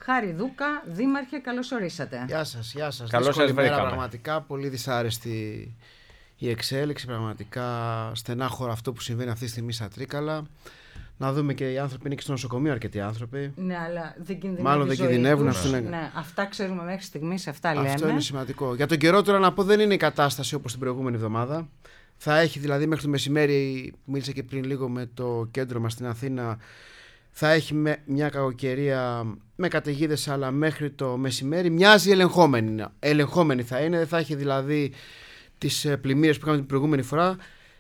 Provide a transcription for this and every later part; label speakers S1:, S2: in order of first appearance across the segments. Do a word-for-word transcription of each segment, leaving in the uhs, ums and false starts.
S1: Χάρη Δούκα, δήμαρχε, καλώς ορίσατε.
S2: Γεια σας, γεια σας.
S3: Καλώς
S2: Δύσκολη
S3: σας
S2: μέρα,
S3: βρήκαμε.
S2: πραγματικά, πολύ δυσάρεστη η εξέλιξη, πραγματικά στενάχωρο αυτό που συμβαίνει αυτή τη στιγμή στα Τρίκαλα. Να δούμε και οι άνθρωποι είναι και στο νοσοκομείο αρκετοί άνθρωποι.
S1: Ναι, αλλά δεν κινδυνεύει.
S2: Μάλλον δεν
S1: η ζωή
S2: κινδυνεύουν,
S1: τους.
S2: αυτό είναι-
S1: Ναι, αυτά ξέρουμε μέχρι στιγμής, αυτά λέμε.
S2: Αυτό είναι σημαντικό. Για τον καιρό τώρα να πω δεν είναι η κατάσταση όπως την προηγούμενη εβδομάδα. Θα έχει δηλαδή μέχρι το μεσημέρι, που μίλησα και πριν λίγο με το κέντρο μας στην Αθήνα, θα έχει με μια κακοκαιρία με καταιγίδες, αλλά μέχρι το μεσημέρι μοιάζει ελεγχόμενη. Ελεγχόμενη θα είναι, δεν θα έχει δηλαδή τις ε, πλημμύρες που είχαμε την προηγούμενη φορά.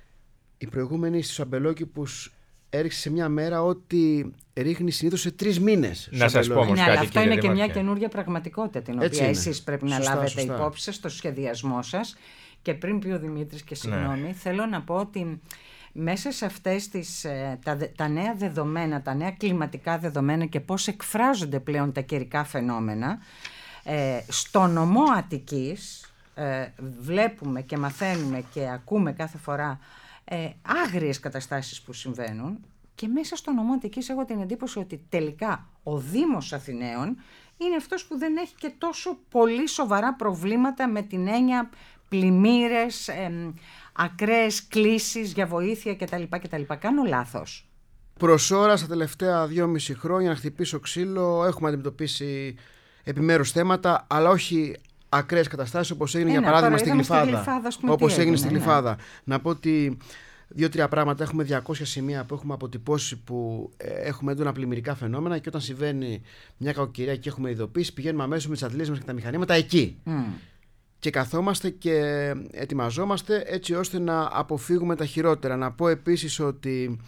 S2: Η προηγούμενη στους Αμπελόκηπους έριξε σε μια μέρα ότι ρίχνει συνήθως σε τρεις μήνες.
S3: Να σας πω όμως
S1: Ναι, αλλά
S3: κάτι,
S1: αυτό
S3: κύριε
S1: είναι και μια
S3: Δήμαρχε.
S1: καινούργια πραγματικότητα την
S2: Έτσι
S1: οποία
S2: είναι.
S1: εσείς πρέπει να
S2: Σωστά,
S1: λάβετε
S2: σωστά.
S1: υπόψη σας στο σχεδιασμό σας. Και πριν πει ο Δημήτρης, και συγγνώμη,
S3: Ναι.
S1: θέλω να πω ότι μέσα σε αυτές τις, ε, τα, δε- τα νέα δεδομένα, τα νέα κλιματικά δεδομένα και πώς εκφράζονται πλέον τα καιρικά φαινόμενα, ε, στο νομό Αττικής ε, βλέπουμε και μαθαίνουμε και ακούμε κάθε φορά ε, άγριες καταστάσεις που συμβαίνουν, και μέσα στο νομό Αττικής έχω την εντύπωση ότι τελικά ο Δήμος Αθηναίων είναι αυτός που δεν έχει και τόσο πολύ σοβαρά προβλήματα με την έννοια πλημμύρες, εμ, ακραίες κλήσεις για βοήθεια κτλ. κτλ. Κάνω λάθος?
S2: Προς ώρα στα τελευταία δυόμιση χρόνια, να χτυπήσω ξύλο, έχουμε αντιμετωπίσει επιμέρους θέματα, αλλά όχι ακραίες καταστάσεις όπως έγινε
S1: Ε,
S2: για
S1: ναι,
S2: παράδειγμα
S1: τώρα
S2: στη
S1: είδαμε στη
S2: Γλυφάδα.
S1: Γλυφάδα, ας πούμε,
S2: Όπως
S1: τι
S2: έγινε στη
S1: έγινε, ναι.
S2: Γλυφάδα. Να πω ότι δύο-τρία πράγματα. Έχουμε διακόσια σημεία που έχουμε αποτυπώσει που ε, έχουμε έντονα πλημμυρικά φαινόμενα, και όταν συμβαίνει μια κακοκαιρία και έχουμε ειδοποίηση, πηγαίνουμε αμέσως με τις αντλήσεις μας και τα μηχανήματα εκεί.
S1: Mm.
S2: Και καθόμαστε και ετοιμαζόμαστε έτσι ώστε να αποφύγουμε τα χειρότερα. Να πω επίσης ότι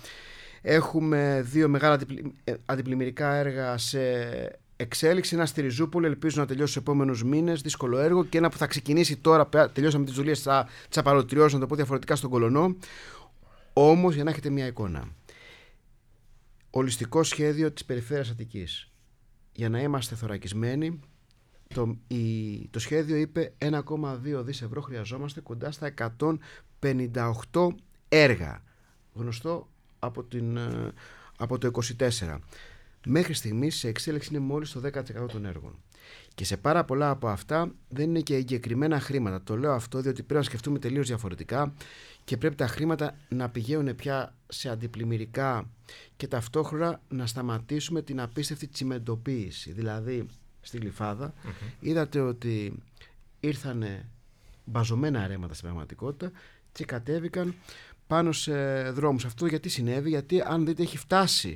S2: έχουμε δύο μεγάλα αντιπλη... ε, αντιπλημμυρικά έργα σε εξέλιξη. Ένα στη Ριζούπολη, ελπίζω να τελειώσει στους επόμενους μήνες, δύσκολο έργο, και ένα που θα ξεκινήσει τώρα, τελειώσαμε τις δουλειές, θα τσαπαλωτριώσει, να το πω διαφορετικά, στον Κολωνό. Όμως, για να έχετε μια εικόνα, ολιστικό σχέδιο της περιφέρειας Αττικής, για να είμαστε θωρακισμένοι, το, η, το σχέδιο είπε ένα κόμμα δύο δισεκατομμύρια ευρώ χρειαζόμαστε, κοντά στα εκατόν πενήντα οκτώ έργα, γνωστό από, την, από το είκοσι τέσσερα. Μέχρι στιγμής σε εξέλιξη είναι μόλις το δέκα τοις εκατό των έργων. Και σε πάρα πολλά από αυτά δεν είναι και εγκεκριμένα χρήματα. Το λέω αυτό διότι πρέπει να σκεφτούμε τελείως διαφορετικά και πρέπει τα χρήματα να πηγαίνουν πια σε αντιπλημμυρικά και ταυτόχρονα να σταματήσουμε την απίστευτη τσιμεντοποίηση. Δηλαδή, στη Γλυφάδα mm-hmm. είδατε ότι ήρθανε μπαζωμένα ρέματα στην πραγματικότητα και κατέβηκαν πάνω σε δρόμους. Αυτό γιατί συνέβη? Γιατί αν δείτε έχει φτάσει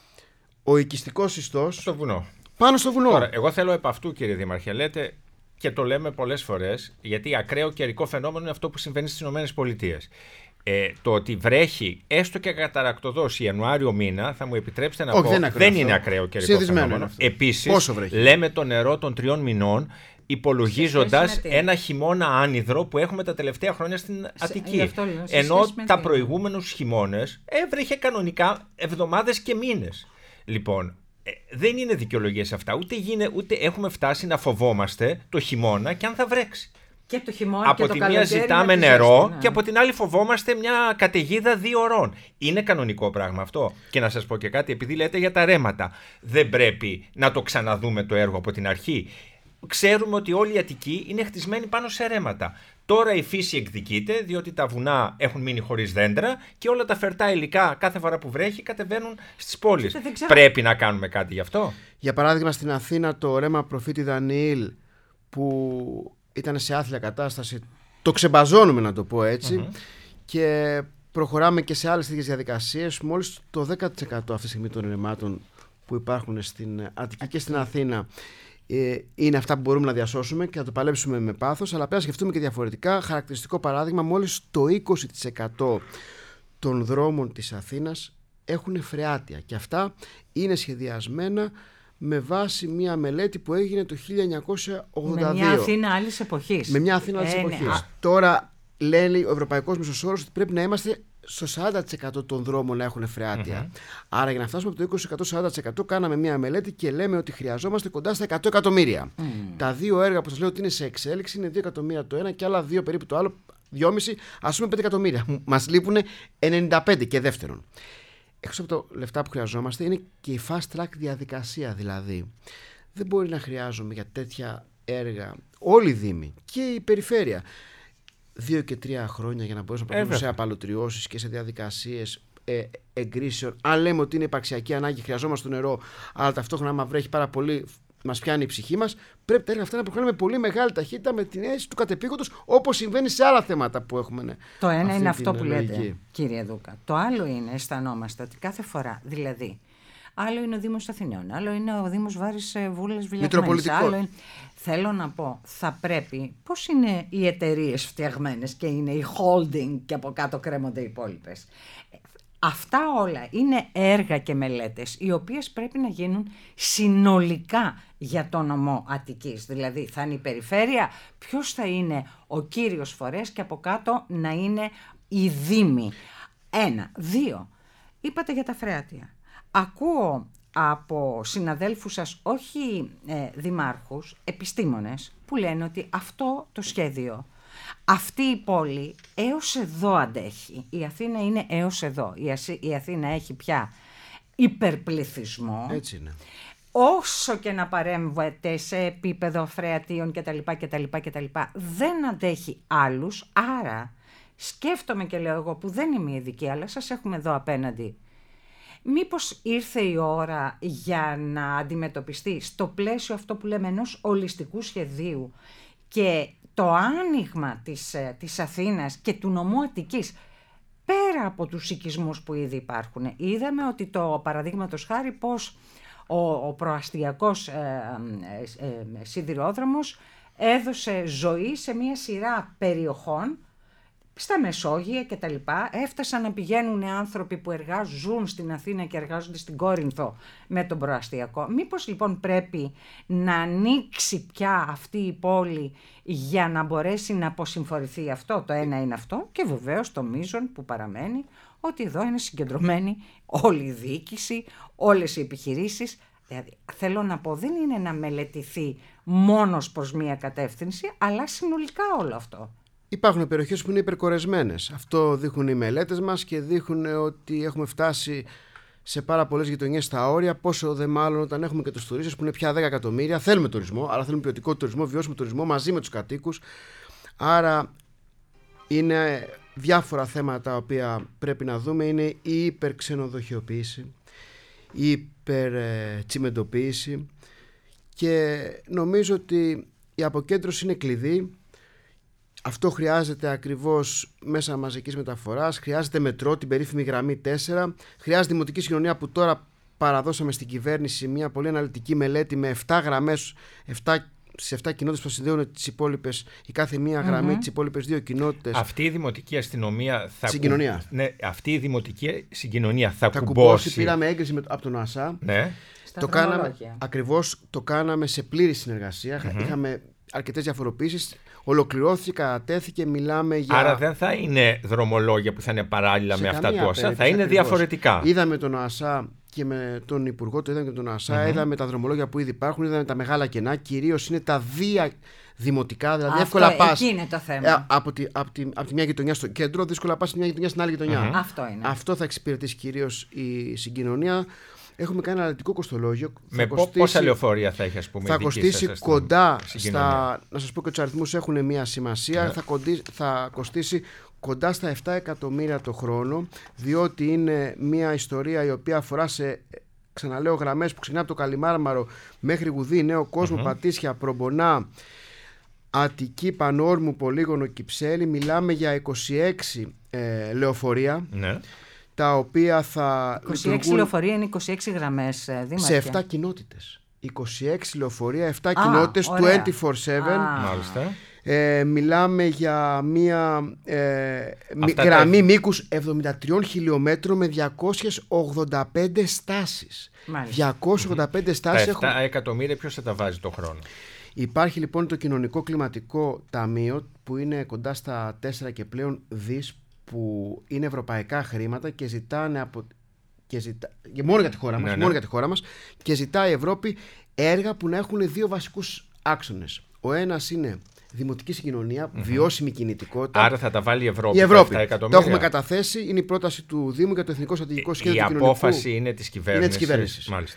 S2: ο οικιστικός ιστός
S3: στο βουνό.
S2: Πάνω στο βουνό.
S3: Τώρα, εγώ θέλω επ' αυτού, κύριε Δήμαρχε, λέτε, και το λέμε πολλές φορές, γιατί ακραίο καιρικό φαινόμενο είναι αυτό που συμβαίνει στις ΗΠΑ. Ε, το ότι βρέχει έστω και καταρακτοδός Ιανουάριο μήνα, θα μου επιτρέψετε να
S2: Όχι,
S3: πω,
S2: δεν είναι,
S3: δεν είναι ακραίο καιρικό φαινόμενο. Επίσης, λέμε το νερό των τριών μηνών, υπολογίζοντας ένα χειμώνα άνυδρο που έχουμε τα τελευταία χρόνια στην Αττική.
S1: Αυτό λέω,
S3: ενώ τα προηγούμενους χειμώνες έβρεχε κανονικά εβδομάδες και μήνες. Λοιπόν, ε, δεν είναι δικαιολογίες αυτά. Ούτε, γίνε, ούτε έχουμε φτάσει να φοβόμαστε το χειμώνα και αν θα βρέξει.
S1: Και το χειμώνα
S3: από
S1: και το
S3: τη μία
S1: καλοκαίρι
S3: ζητάμε
S1: με
S3: νερό
S1: ζέστη, ναι.
S3: Και από την άλλη φοβόμαστε μια καταιγίδα δύο ωρών. Είναι κανονικό πράγμα αυτό? Και να σας πω και κάτι, επειδή λέτε για τα ρέματα, δεν πρέπει να το ξαναδούμε το έργο από την αρχή? Ξέρουμε ότι όλη η Αττική είναι χτισμένη πάνω σε ρέματα. Τώρα η φύση εκδικείται, διότι τα βουνά έχουν μείνει χωρίς δέντρα και όλα τα φερτά υλικά κάθε φορά που βρέχει κατεβαίνουν στις πόλεις. Πρέπει να κάνουμε κάτι γι' αυτό?
S2: Για παράδειγμα, στην Αθήνα το ρέμα Προφήτη Δανιήλ που ήταν σε άθλια κατάσταση, το ξεμπαζώνουμε, να το πω έτσι, mm-hmm. και προχωράμε και σε άλλες τέτοιες διαδικασίες. Μόλις το δέκα τοις εκατό αυτή τη στιγμή των ρεμάτων που υπάρχουν στην Αττική και στην Αθήνα ε, είναι αυτά που μπορούμε να διασώσουμε και να το παλέψουμε με πάθος, αλλά πρέπει να σκεφτούμε και διαφορετικά. Χαρακτηριστικό παράδειγμα, μόλις το είκοσι τοις εκατό των δρόμων της Αθήνας έχουν φρεάτια, και αυτά είναι σχεδιασμένα με βάση μια μελέτη που έγινε το χίλια εννιακόσια ογδόντα δύο.
S1: Με μια Αθήνα άλλης εποχής.
S2: Με μια Αθήνα άλλης
S1: ε,
S2: εποχής.
S1: Ναι.
S2: Τώρα λέει ο Ευρωπαϊκός Μέσος Όρος ότι πρέπει να είμαστε στο σαράντα τοις εκατό των δρόμων να έχουν φρεάτια. Mm-hmm. Άρα για να φτάσουμε από το είκοσι τοις εκατό σαράντα τοις εκατό κάναμε μια μελέτη και λέμε ότι χρειαζόμαστε κοντά στα εκατό εκατομμύρια. Mm. Τα δύο έργα που σας λέω ότι είναι σε εξέλιξη είναι δύο εκατομμύρια το ένα και άλλα δύο περίπου το άλλο, δυόμισι, ας πούμε πέντε εκατομμύρια. Μας λείπουν ενενήντα πέντε. Και δεύτερον, έξω από τα λεφτά που χρειαζόμαστε είναι και η fast track διαδικασία. Δηλαδή δεν μπορεί να χρειάζομαι για τέτοια έργα όλοι οι δήμοι και η περιφέρεια δύο και τρία χρόνια για να μπορέσουμε να προχωρήσουμε σε απαλωτριώσεις και σε διαδικασίες ε, εγκρίσεων. Αν λέμε ότι είναι υπαρξιακή ανάγκη, χρειαζόμαστε το νερό, αλλά ταυτόχρονα, άμα βρέχει πάρα πολύ, μας πιάνει η ψυχή μας, πρέπει τα έργα αυτά να προχωράμε με πολύ μεγάλη ταχύτητα, με την αίσθηση του κατεπήγοντος, όπως συμβαίνει σε άλλα θέματα που έχουμε. Ναι.
S1: Το ένα είναι αυτό που λέτε, κύριε Δούκα. Το άλλο είναι, αισθανόμαστε ότι κάθε φορά, δηλαδή, άλλο είναι ο Δήμος Αθηναίων, άλλο είναι ο Δήμος Βάρης Βούλας Βιλιαγμένης. Είναι... Θέλω να πω, θα πρέπει, πώς είναι οι εταιρείες φτιαγμένες και είναι η holding και από κάτω κρέμονται οι υπόλοιπες. Αυτά όλα είναι έργα και μελέτες οι οποίες πρέπει να γίνουν συνολικά για το νομό Αττικής. Δηλαδή θα είναι η περιφέρεια, ποιος θα είναι ο κύριος φορέας και από κάτω να είναι οι δήμοι. Ένα. Δύο. Είπατε για τα φρέατια. Ακούω από συναδέλφους σας, όχι ε, δημάρχους, επιστήμονες, που λένε ότι αυτό το σχέδιο, αυτή η πόλη έως εδώ αντέχει. Η Αθήνα είναι έως εδώ. Η, Ασ... η Αθήνα έχει πια υπερπληθυσμό.
S2: Έτσι είναι.
S1: Όσο και να παρέμβεται σε επίπεδο φρεατίων κτλ, κτλ, κτλ, δεν αντέχει άλλους. Άρα σκέφτομαι και λέω εγώ που δεν είμαι ειδική, αλλά σας έχουμε εδώ απέναντι. Μήπως ήρθε η ώρα για να αντιμετωπιστεί στο πλαίσιο αυτό που λέμε ενός ολιστικού σχεδίου και το άνοιγμα της, της Αθήνας και του νομού Αττικής πέρα από τους οικισμούς που ήδη υπάρχουν. Είδαμε ότι το παραδείγματος χάρη πως ο, ο προαστιακός ε, ε, ε, σιδηρόδρομος έδωσε ζωή σε μια σειρά περιοχών στα Μεσόγεια και τα λοιπά. Έφτασαν να πηγαίνουν άνθρωποι που εργάζουν στην Αθήνα και εργάζονται στην Κόρινθο με τον προαστιακό. Μήπως λοιπόν πρέπει να ανοίξει πια αυτή η πόλη για να μπορέσει να αποσυμφορηθεί αυτό? Το ένα είναι αυτό και βεβαίως το μείζον που παραμένει ότι εδώ είναι συγκεντρωμένη όλη η διοίκηση, όλες οι επιχειρήσεις. Δηλαδή, θέλω να πω, δεν είναι να μελετηθεί μόνος προς μία κατεύθυνση, αλλά συνολικά όλο αυτό.
S2: Υπάρχουν περιοχές που είναι υπερκορεσμένες. Αυτό δείχνουν οι μελέτες μας και δείχνουν ότι έχουμε φτάσει σε πάρα πολλές γειτονιές στα όρια. Πόσο δε μάλλον όταν έχουμε και τους τουρίστες που είναι πια δέκα εκατομμύρια. Θέλουμε τουρισμό, αλλά θέλουμε ποιοτικό τουρισμό, βιώσιμο τουρισμό μαζί με τους κατοίκους. Άρα είναι διάφορα θέματα τα οποία πρέπει να δούμε. Είναι η υπερξενοδοχειοποίηση, η υπερτσιμεντοποίηση και νομίζω ότι η αποκέντρωση είναι κλειδί. Αυτό χρειάζεται ακριβώς μέσα μαζικής μεταφοράς, χρειάζεται μετρό, την περίφημη γραμμή τέσσερα, χρειάζεται δημοτική συγκοινωνία που τώρα παραδώσαμε στην κυβέρνηση μια πολύ αναλυτική μελέτη με επτά γραμμές, επτά, στις επτά κοινότητες που συνδέουν τις υπόλοιπες, η κάθε μία γραμμή mm-hmm. τις υπόλοιπες δύο κοινότητες.
S3: Αυτή η δημοτική αστυνομία θα
S2: συγκοινωνία.
S3: Κου... Ναι, αυτή η δημοτική συγκοινωνία θα,
S2: θα
S3: κουμπώσει.
S2: κουμπώσει. Πήραμε έγκριση με, από τον ΟΑΣΑ.
S3: Ναι.
S2: Το κάναμε, ακριβώς το κάναμε σε πλήρη συνεργασία. Mm-hmm. Είχαμε αρκετές διαφοροποίησεις. Ολοκληρώθηκε, κατατέθηκε, μιλάμε για.
S3: Άρα δεν θα είναι δρομολόγια που θα είναι παράλληλα
S2: σε
S3: με αυτά του ΟΑΣΑ, θα είναι
S2: ακριβώς.
S3: διαφορετικά.
S2: Είδαμε τον ΟΑΣΑ και με τον Υπουργό, το είδαμε και τον ΟΑΣΑ, mm-hmm. είδαμε τα δρομολόγια που ήδη υπάρχουν, είδαμε τα μεγάλα κενά. Κυρίως είναι τα διαδημοτικά, δηλαδή
S1: αυτό,
S2: εύκολα πας.
S1: Εκεί είναι το θέμα.
S2: Ε, από, τη, από, τη, από τη μια γειτονιά στο κέντρο, δύσκολα πας από τη μια γειτονιά στην άλλη γειτονιά.
S3: Mm-hmm.
S1: Αυτό είναι.
S2: Αυτό θα εξυπηρετήσει κυρίως η συγκοινωνία. Έχουμε κάνει αναλυτικό κοστολόγιο.
S3: Με κοστίσει, πόσα λεωφορεία θα έχει, ας πούμε,
S2: θα κοστίσει σας, κοντά στα. Να σας πω και τους αριθμούς έχουν μια σημασία. Yeah. Θα, κοντί, θα κοστίσει κοντά στα επτά εκατομμύρια το χρόνο, διότι είναι μια ιστορία η οποία αφορά σε. Ξαναλέω, γραμμές που ξεκινά από το Καλιμάρμαρο μέχρι Γουδί, Νέο Κόσμο, mm-hmm. Πατήσια, Προμπονά, Αττική, Πανόρμου, Πολύγωνο, Κυψέλη. Μιλάμε για είκοσι έξι ε, λεωφορεία. Yeah. Τα οποία θα
S1: είκοσι έξι λεωφορεία είναι είκοσι έξι γραμμές, δήμαρχε.
S2: Σε επτά κοινότητες. είκοσι έξι λεωφορεία, επτά κοινότητες, είκοσι τέσσερα επτά.
S3: Μάλιστα.
S2: Ε, μιλάμε για μια ε, γραμμή τα... μήκους εβδομήντα τρία χιλιόμετρων με διακόσιες ογδόντα πέντε στάσεις.
S1: Μάλιστα.
S2: διακόσιες ογδόντα πέντε
S3: mm-hmm.
S2: στάσεις.
S3: Τα επτά έχουν... εκατομμύρια ποιος θα τα βάζει το χρόνο?
S2: Υπάρχει λοιπόν το Κοινωνικό Κλιματικό Ταμείο που είναι κοντά στα τέσσερα και πλέον δις, που είναι ευρωπαϊκά χρήματα και ζητάνε από. Και ζητά, και μόνο για τη χώρα μας, ναι, ναι. μόνο για τη χώρα μας, και ζητάει η Ευρώπη έργα που να έχουν δύο βασικούς άξονες. Ο ένας είναι δημοτική συγκοινωνία, mm-hmm. βιώσιμη κινητικότητα.
S3: Άρα θα τα βάλει η Ευρώπη.
S2: Η Ευρώπη.
S3: Τα
S2: το έχουμε καταθέσει, είναι η πρόταση του Δήμου για το Εθνικό Στρατηγικό Σχέδιο
S3: η
S2: του Κοινωνικού.
S3: Η απόφαση είναι της κυβέρνησης.
S2: Είναι της κυβέρνησης.
S3: Μάλιστα.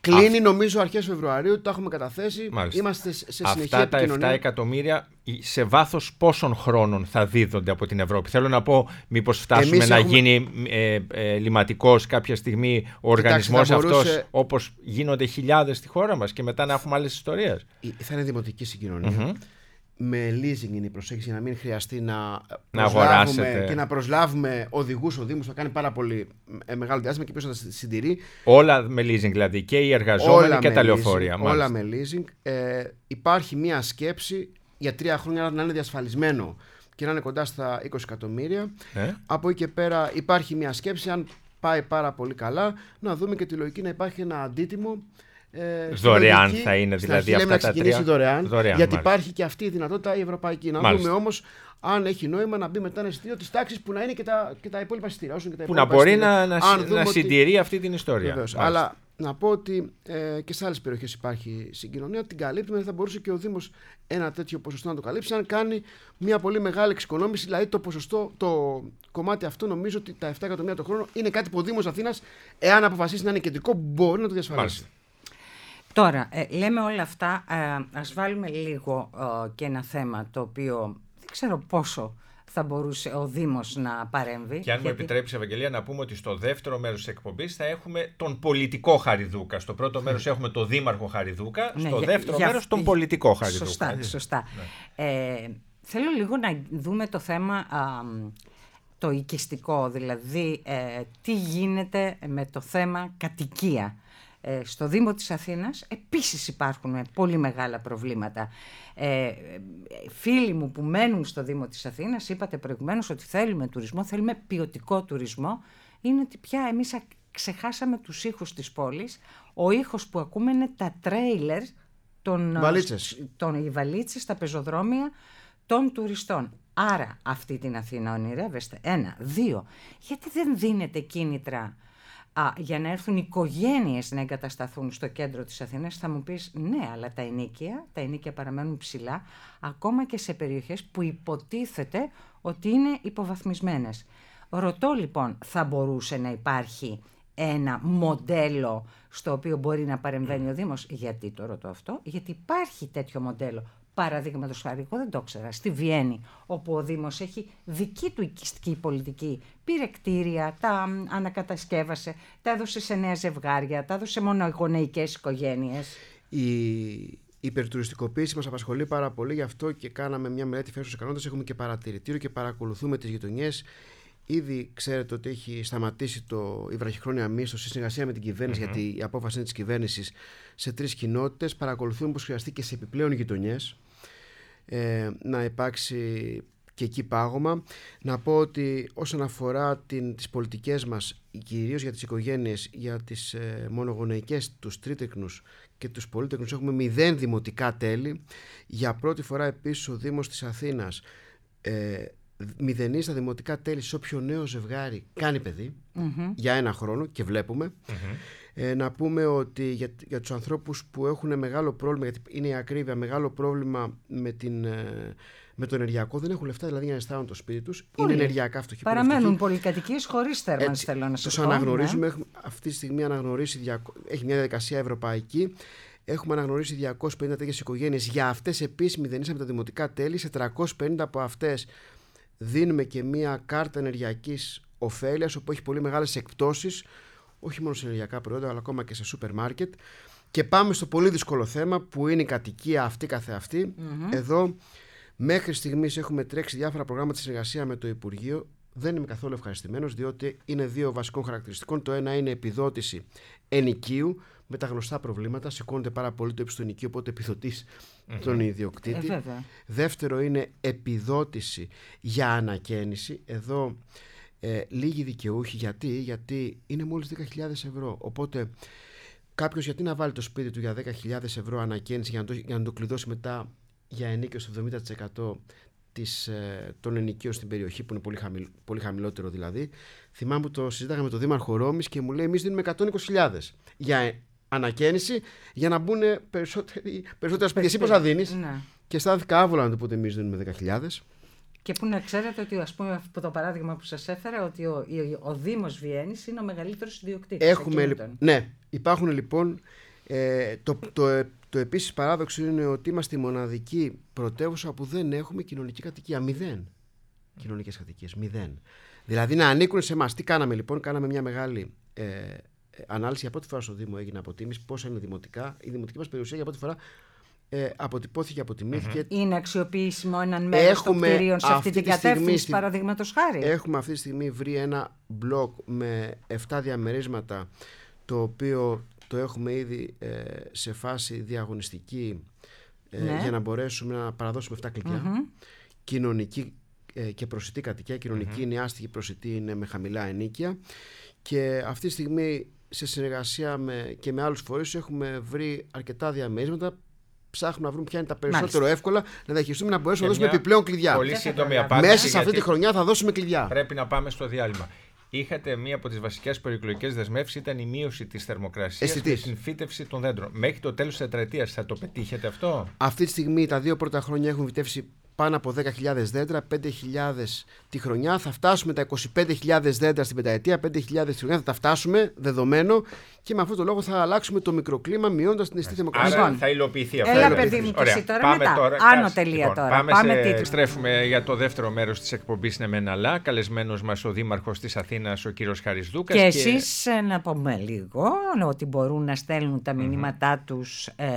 S2: Κλείνει, Α... νομίζω, αρχές Φεβρουαρίου, το έχουμε καταθέσει.
S3: Μάλιστα.
S2: Είμαστε σε συνεχή
S3: Αυτά
S2: επικοινωνία.
S3: Τα επτά εκατομμύρια σε βάθος πόσων χρόνων θα δίδονται από την Ευρώπη? Θέλω να πω, μήπως φτάσουμε Εμείς να έχουμε... γίνει ε, ε, λιματικός κάποια στιγμή ο οργανισμός αυτός, μπορούσε... όπως γίνονται χιλιάδες στη χώρα μας, και μετά να έχουμε άλλες ιστορίες.
S2: Θα είναι δημοτική συγκοινωνία. Mm-hmm. Με leasing είναι η προσέγγιση, για να μην χρειαστεί να,
S3: να αγοράσετε
S2: και να προσλάβουμε οδηγούς. Ο Δήμος θα κάνει πάρα πολύ μεγάλο διάστημα και ποιος θα τα συντηρεί.
S3: Όλα με leasing δηλαδή, και οι εργαζόμενοι όλα και τα λεωφορεία.
S2: Leasing, όλα με leasing. Ε, υπάρχει μια σκέψη για τρία χρόνια να είναι διασφαλισμένο και να είναι κοντά στα είκοσι εκατομμύρια. Ε? Από εκεί και πέρα υπάρχει μια σκέψη, αν πάει πάρα πολύ καλά, να δούμε και τη λογική να υπάρχει ένα αντίτιμο. Ε,
S3: δωρεάν λογική, θα είναι δηλαδή αυτά
S2: να
S3: τα
S2: τρία. Δωρεάν,
S3: δωρεάν,
S2: γιατί
S3: μάλιστα.
S2: Υπάρχει και αυτή η δυνατότητα η ευρωπαϊκή. Να
S3: μάλιστα.
S2: δούμε όμως αν έχει νόημα να μπει μετά ένα εισιτήριο της τάξης που να είναι και τα, και τα υπόλοιπα εισιτήρια.
S3: Που να μπορεί να, να, να συντηρεί ότι... αυτή την ιστορία.
S2: Αλλά να πω ότι ε, και σε άλλες περιοχές υπάρχει συγκοινωνία, την καλύπτουμε. Θα μπορούσε και ο Δήμος ένα τέτοιο ποσοστό να το καλύψει, αν κάνει μια πολύ μεγάλη εξοικονόμηση. Δηλαδή το ποσοστό, το κομμάτι αυτό, νομίζω ότι τα επτά εκατομμύρια το χρόνο είναι κάτι που ο Δήμος Αθήνας, εάν αποφασίσει να είναι κεντρικό, μπορεί να το διασφαλίσει. Μάλιστα.
S1: Τώρα, ε, λέμε όλα αυτά, ε, ας βάλουμε λίγο ε, και ένα θέμα το οποίο δεν ξέρω πόσο θα μπορούσε ο Δήμος να παρέμβει.
S3: Και αν γιατί... μου επιτρέψει, Ευαγγελία, να πούμε ότι στο δεύτερο μέρος της εκπομπής θα έχουμε τον πολιτικό Χαριδούκα. Στο πρώτο μέρος έχουμε τον Δήμαρχο Χαριδούκα, ναι, στο για, δεύτερο για, μέρος τον για, πολιτικό Χαριδούκα.
S1: Σωστά, σωστά. Ναι. Ε, θέλω λίγο να δούμε το θέμα α, το οικιστικό, δηλαδή ε, τι γίνεται με το θέμα κατοικία. Στο Δήμο της Αθήνας επίσης υπάρχουν πολύ μεγάλα προβλήματα. Ε, φίλοι μου που μένουν στο Δήμο της Αθήνας, είπατε προηγουμένως ότι θέλουμε τουρισμό, θέλουμε ποιοτικό τουρισμό. Είναι ότι πια εμείς ξεχάσαμε τους ήχους της πόλης. Ο ήχος που ακούμε είναι τα τρέιλερ, των, των, οι βαλίτσες, τα πεζοδρόμια των τουριστών. Άρα αυτή την Αθήνα ονειρεύεστε? Ένα, δύο, γιατί δεν δίνετε κίνητρα Α, για να έρθουν οικογένειες να εγκατασταθούν στο κέντρο της Αθήνας? Θα μου πεις ναι, αλλά τα ενοίκια, τα ενοίκια παραμένουν ψηλά, ακόμα και σε περιοχές που υποτίθεται ότι είναι υποβαθμισμένες. Ρωτώ λοιπόν, θα μπορούσε να υπάρχει ένα μοντέλο στο οποίο μπορεί να παρεμβαίνει ο Δήμος? Γιατί το ρωτώ αυτό? Γιατί υπάρχει τέτοιο μοντέλο. Παραδείγματος χάρη, εγώ δεν το ήξερα, στη Βιέννη, όπου ο Δήμος έχει δική του οικιστική πολιτική. Πήρε κτίρια, τα ανακατασκεύασε, τα έδωσε σε νέα ζευγάρια, τα έδωσε σε μονογονεϊκές οικογένειες.
S2: Η υπερτουριστικοποίηση μας απασχολεί πάρα πολύ, γι' αυτό και κάναμε μια μελέτη φέρουσας ικανότητας. Έχουμε και παρατηρητήριο και παρακολουθούμε τις γειτονιές. Ήδη ξέρετε ότι έχει σταματήσει το, η βραχυχρόνια μίσθωση σε συνεργασία με την κυβέρνηση, mm-hmm. γιατί η απόφαση είναι της κυβέρνησης, σε τρεις κοινότητες. Παρακολουθούμε πως χρειαστεί και σε επιπλέον γειτονιές ε, να υπάρξει και εκεί πάγωμα. Να πω ότι όσον αφορά την, τις πολιτικές μας, κυρίως για τις οικογένειες, για τις ε, μονογονεϊκές, τους τρίτεκνους και τους πολύτεκνους, έχουμε μηδέν δημοτικά τέλη. Για πρώτη φορά επίσης ο Δήμος της Αθήνας ε, μηδενίζει τα δημοτικά τέλη σε όποιο νέο ζευγάρι κάνει παιδί, mm-hmm. για ένα χρόνο, και βλέπουμε. Mm-hmm. Ε, να πούμε ότι για, για τους ανθρώπους που έχουν μεγάλο πρόβλημα, γιατί είναι η ακρίβεια, μεγάλο πρόβλημα με, την, ε, με το ενεργειακό, δεν έχουν λεφτά δηλαδή για να αισθάνονται το σπίτι τους, είναι ενεργειακά φτωχοί.
S1: Παραμένουν πολυκατοικίες χωρίς θέρμανση, θέλω να σας
S2: πω. Τους αναγνωρίζουμε, ναι. Έχουμε αυτή τη στιγμή αναγνωρίσει, έχει μια διαδικασία ευρωπαϊκή. Έχουμε αναγνωρίσει διακόσιες πενήντα τέτοιες οικογένειες. Για αυτές επίσης μηδενίσαμε τα δημοτικά τέλη. Σε τριακόσιες πενήντα από αυτές δίνουμε και μια κάρτα ενεργειακής ωφέλειας, όπου έχει πολύ μεγάλες εκπτώσεις, όχι μόνο σε ενεργειακά προϊόντα, αλλά ακόμα και σε σούπερ μάρκετ. Και πάμε στο πολύ δύσκολο θέμα που είναι η κατοικία αυτή καθεαυτή. Mm-hmm. Εδώ μέχρι στιγμής έχουμε τρέξει διάφορα προγράμματα συνεργασία με το Υπουργείο. Δεν είμαι καθόλου ευχαριστημένος, διότι είναι δύο βασικών χαρακτηριστικών. Το ένα είναι επιδότηση ενοικίου, με τα γνωστά προβλήματα. Σηκώνεται πάρα πολύ το ύψος του ενοικίου, οπότε επιδοτείς mm-hmm. τον ιδιοκτήτη.
S1: Ε,
S2: Δεύτερο είναι επιδότηση για ανακαίνιση. Εδώ ε, λίγοι δικαιούχοι. Γιατί? Γιατί είναι μόλις δέκα χιλιάδες ευρώ. Οπότε κάποιος γιατί να βάλει το σπίτι του για δέκα χιλιάδες ευρώ ανακαίνιση για να, το, για να το κλειδώσει μετά για ενίκιο στο εβδομήντα τοις εκατό της, ε, των ενοικίων στην περιοχή, που είναι πολύ, χαμηλ, πολύ χαμηλότερο δηλαδή. Θυμάμαι που το συζήταγα με τον Δήμαρχο Ρώμης και μου λέει: εμείς δίνουμε εκατόν είκοσι χιλιάδες για ανακαίνιση για να μπουν περισσότερα σπίτια. Εσύ πώς θα δίνεις?
S1: Ναι.
S2: Και αισθάνθηκα άβολα να του πω ότι εμείς δίνουμε δέκα χιλιάδες.
S1: Και που να ξέρετε ότι, ας πούμε, από το παράδειγμα που σας έφερα, ότι ο, ο, ο Δήμος Βιέννης είναι ο μεγαλύτερος ιδιοκτήτης.
S2: Έχουμε, ναι, υπάρχουν λοιπόν Ε, το, το, το επίσης παράδοξο είναι ότι είμαστε η μοναδική πρωτεύουσα που δεν έχουμε κοινωνική κατοικία. Μηδέν κοινωνικές κατοικίες. Μηδέν. Δηλαδή να ανήκουν σε εμάς. Τι κάναμε λοιπόν? Κάναμε μια μεγάλη ε, ανάλυση. Για πρώτη φορά στο Δήμο έγινε αποτίμηση πόσα είναι δημοτικά. Η δημοτική μας περιουσία για πρώτη φορά ε, αποτυπώθηκε, αποτιμήθηκε.
S1: Mm-hmm. Είναι αξιοποιήσιμο έναν μέρος των κτηρίων σε αυτή, αυτή την κατεύθυνση, παραδείγματος χάρη?
S2: Έχουμε αυτή τη στιγμή βρει ένα μπλοκ με επτά διαμερίσματα, το οποίο το έχουμε ήδη ε, σε φάση διαγωνιστική ε, ναι. για να μπορέσουμε να παραδώσουμε επτά κλειδιά. Mm-hmm. Κοινωνική ε, και προσιτή κατοικία. Κοινωνική mm-hmm. είναι άστιγη, προσιτή είναι με χαμηλά ενοίκια. Και αυτή τη στιγμή σε συνεργασία με, και με άλλους φορείς έχουμε βρει αρκετά διαμερίσματα. Ψάχνουμε να βρούμε ποια είναι τα περισσότερο Μάλιστα. εύκολα να διαχειριστούμε, να μπορέσουμε να δώσουμε επιπλέον κλειδιά.
S3: Πολύ σύντομη απάντηση.
S2: Μέσα σε αυτή τη χρονιά θα δώσουμε κλειδιά.
S3: Πρέπει να πάμε στο διάλειμμα. Είχατε μία από τις βασικές προεκλογικές δεσμεύσεις, ήταν η μείωση της θερμοκρασίας και την φύτευση των δέντρων. Μέχρι το τέλος της τετραετίας θα το πετύχετε αυτό?
S2: Αυτή τη στιγμή τα δύο πρώτα χρόνια έχουν φυτέψει πάνω από δέκα χιλιάδες δέντρα, πέντε χιλιάδες τη χρονιά. Θα φτάσουμε τα είκοσι πέντε χιλιάδες δέντρα στην πενταετία, πέντε χιλιάδες τη χρονιά. Θα τα φτάσουμε, δεδομένο, και με αυτόν τον λόγο θα αλλάξουμε το μικροκλίμα, μειώντας την αισθητή θερμοκρασία.
S3: Άρα θα υλοποιηθεί αυτό.
S1: Έλα, παιδί μου, και εσύ τώρα πάμε μετά. Τώρα, Άνω τελεία λοιπόν, τώρα.
S3: Πάμε, πάμε σε... Στρέφουμε για το δεύτερο μέρος της εκπομπής «Ναι μεν αλλά». Καλεσμένος μας ο Δήμαρχος της Αθήνας, ο κύριος Χάρης Δούκας.
S1: Και, και... εσείς να πούμε λίγο ότι μπορούν να στέλνουν τα μηνύματά mm-hmm. τους ε,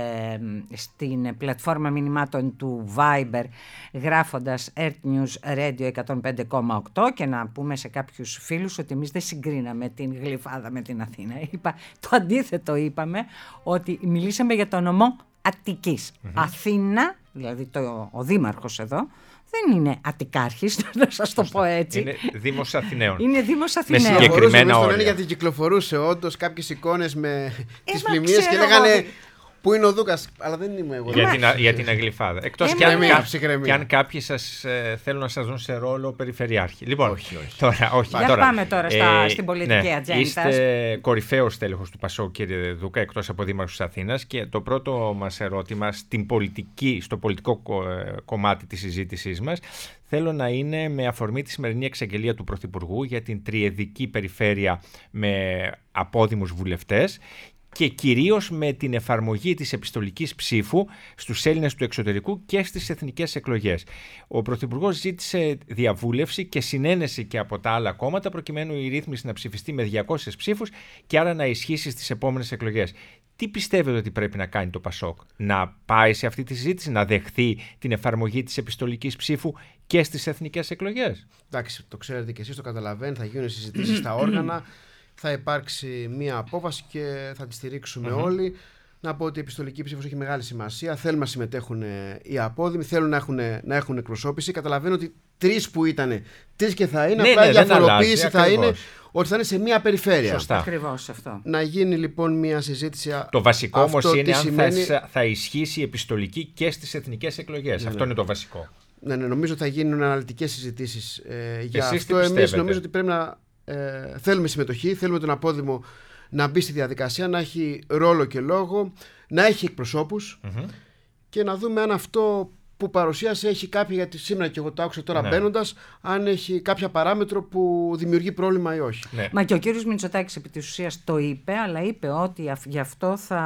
S1: στην πλατφόρμα μηνυμάτων του Viber, γράφοντας Earth News Radio εκατόν πέντε κόμμα οκτώ, και να πούμε σε κάποιους φίλους ότι εμείς δεν συγκρίναμε την Γλυφάδα με την Αθήνα. Είπα, το αντίθετο είπαμε, ότι μιλήσαμε για το νομό Αττικής. Mm-hmm. Αθήνα, δηλαδή το, ο δήμαρχος εδώ, δεν είναι Αττικάρχης, να σας το πω έτσι.
S3: Είναι Δήμος Αθηναίων.
S1: Είναι Δήμος Αθηναίων.
S3: Με συγκεκριμένα όρια.
S2: Γιατί κυκλοφορούσε όντως κάποιες εικόνες με ε, τις πλημμύρες και λέγανε... Πού είναι ο Δούκας, αλλά δεν είμαι εγώ.
S3: Για, την, για την Αγγλιφάδα. Εκτός και αν, και αν κάποιοι σας ε, θέλουν να σας δουν σε ρόλο περιφερειάρχη. Λοιπόν,
S2: όχι, όχι.
S3: Τώρα, όχι,
S1: για
S3: τώρα,
S1: πάμε τώρα στα,
S3: ε,
S1: στην πολιτική
S3: ναι,
S1: ατζέντα.
S3: Είστε κορυφαίος τέλεχος του Πασόκ, κύριε Δούκα, εκτός από Δήμαρχος της Αθήνας. Και το πρώτο μας ερώτημα στην πολιτική, στο πολιτικό κομμάτι της συζήτησής μας θέλω να είναι με αφορμή τη σημερινή εξαγγελία του Πρωθυπουργού για την τριεδική περιφέρεια με απόδημους βουλευτές, και κυρίως με την εφαρμογή της επιστολικής ψήφου στους Έλληνες του εξωτερικού και στις εθνικές εκλογές. Ο Πρωθυπουργός ζήτησε διαβούλευση και συνένεση και από τα άλλα κόμματα, προκειμένου η ρύθμιση να ψηφιστεί με διακόσιους ψήφους και άρα να ισχύσει στις επόμενες εκλογές. Τι πιστεύετε ότι πρέπει να κάνει το Πασόκ? Να πάει σε αυτή τη συζήτηση, να δεχθεί την εφαρμογή της επιστολικής ψήφου και στις εθνικές εκλογές?
S2: Εντάξει, το ξέρετε και εσείς, το καταλαβαίνετε, θα γίνουν συζητήσεις στα όργανα. Θα υπάρξει μία απόφαση και θα τη στηρίξουμε mm-hmm. όλοι. Να πω ότι η επιστολική ψήφος έχει μεγάλη σημασία. Θέλουν να συμμετέχουν οι απόδημοι, θέλουν να έχουν, να έχουν εκπροσώπηση. Καταλαβαίνω ότι τρεις που ήταν, τρεις και θα είναι.
S3: Ναι,
S2: απλά
S3: ναι,
S2: η διαφοροποίηση θα
S3: ακριβώς.
S2: είναι ότι θα είναι σε μία περιφέρεια.
S3: Σωστά.
S1: Ακριβώς αυτό.
S2: Να γίνει λοιπόν μία συζήτηση.
S3: Το βασικό όμως είναι αν
S2: σημαίνει...
S3: θα, θα ισχύσει η επιστολική και στις εθνικές εκλογές. Ναι, αυτό ναι. είναι το βασικό.
S2: Ναι, ναι, νομίζω θα γίνουν αναλυτικές συζητήσεις ε, για Εσείς αυτό. Εμείς νομίζω ότι πρέπει να. Ε, θέλουμε συμμετοχή, θέλουμε τον απόδημο να μπει στη διαδικασία, να έχει ρόλο και λόγο, να έχει εκπροσώπους mm-hmm. και να δούμε αν αυτό που παρουσίασε έχει κάποια, γιατί σήμερα και εγώ το άκουσα τώρα ναι. μπαίνοντας, αν έχει κάποια παράμετρο που δημιουργεί πρόβλημα ή όχι.
S1: Ναι. Μα και ο κύριος Μητσοτάκης επί της ουσίας το είπε, αλλά είπε ότι γι' αυτό θα,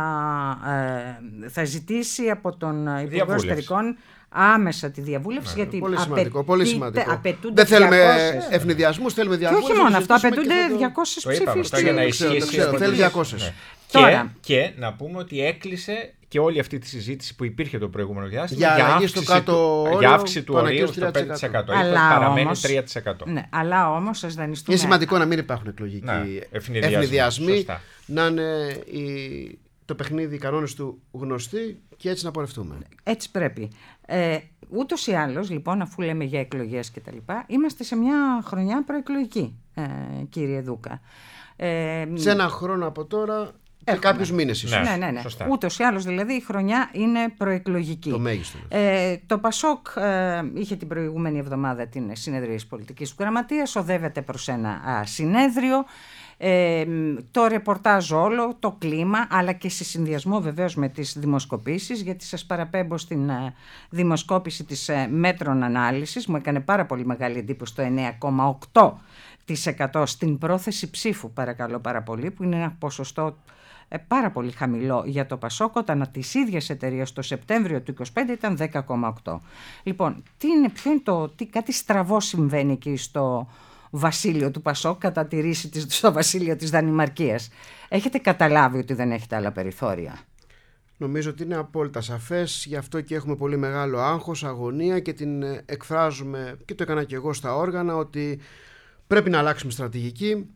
S1: ε, θα ζητήσει από τον Υπουργό Εσωτερικών άμεσα τη διαβούλευση. Ναι, γιατί
S2: πολύ
S1: απαιτεί,
S2: σημαντικό. Πολύ σημαντικό.
S1: Δεν
S2: θέλουμε ευνηδιασμούς, θέλουμε διαβούλευση.
S1: Και όχι μόνο αυτό, απαιτούνται διακόσιες ψήφους.
S3: Για να ισχύσει.
S2: Θέλει διακόσιες.
S3: Και, και να πούμε ότι έκλεισε και όλη αυτή τη συζήτηση που υπήρχε το προηγούμενο διάστημα
S2: για,
S3: για,
S2: αύξηση,
S3: αύξηση,
S2: κάτω
S3: του,
S2: όριο,
S3: για αύξηση του ορίου στο πέντε τοις εκατό. Παραμένει
S1: όμως,
S3: τρία τοις εκατό.
S1: Ναι, αλλά όμως σας δανειστούμε.
S2: Είναι σημαντικό να μην υπάρχουν εκλογικοί ευνηδιασμοί, να είναι οι, το παιχνίδι, οι κανόνες του γνωστοί και έτσι να πορευτούμε.
S1: Έτσι πρέπει. Ε, ούτως ή άλλως, λοιπόν, αφού λέμε για εκλογές και τα λοιπά, είμαστε σε μια χρονιά προεκλογική, ε, κύριε Δούκα. Ε,
S2: σε ένα χρόνο από τώρα και κάποιους μήνες ίσως.
S1: Ναι, ναι, ναι. Ούτως ή άλλως, δηλαδή, η χρονιά είναι προεκλογική.
S2: Το μέγιστο.
S1: Ε, το Πασόκ ε, είχε την προηγούμενη εβδομάδα την συνεδρία της πολιτικής του γραμματείας, οδεύεται προς ένα α, συνέδριο. Ε, το ρεπορτάζ όλο, το κλίμα, αλλά και σε συνδυασμό βεβαίως με τις δημοσκοπήσεις, γιατί σας παραπέμπω στην ε, δημοσκόπηση της ε, μέτρων ανάλυσης, μου έκανε πάρα πολύ μεγάλη εντύπωση το εννέα κόμμα οκτώ τοις εκατό στην πρόθεση ψήφου, παρακαλώ πάρα πολύ, που είναι ένα ποσοστό ε, πάρα πολύ χαμηλό για το Πασόκ, όταν τις ίδιες εταιρείες το Σεπτέμβριο του είκοσι πέντε ήταν δέκα κόμμα οκτώ. Λοιπόν, τι είναι, ποιο είναι το, τι, κάτι στραβό συμβαίνει εκεί στο βασίλειο του Πασόκ, κατά τη ρίση της, στο βασίλειο της Δανημαρκίας. Έχετε καταλάβει ότι δεν έχετε άλλα περιθώρια?
S2: Νομίζω ότι είναι απόλυτα σαφές, γι' αυτό και έχουμε πολύ μεγάλο άγχος, αγωνία και την εκφράζουμε, και το έκανα και εγώ στα όργανα, ότι πρέπει να αλλάξουμε στρατηγική.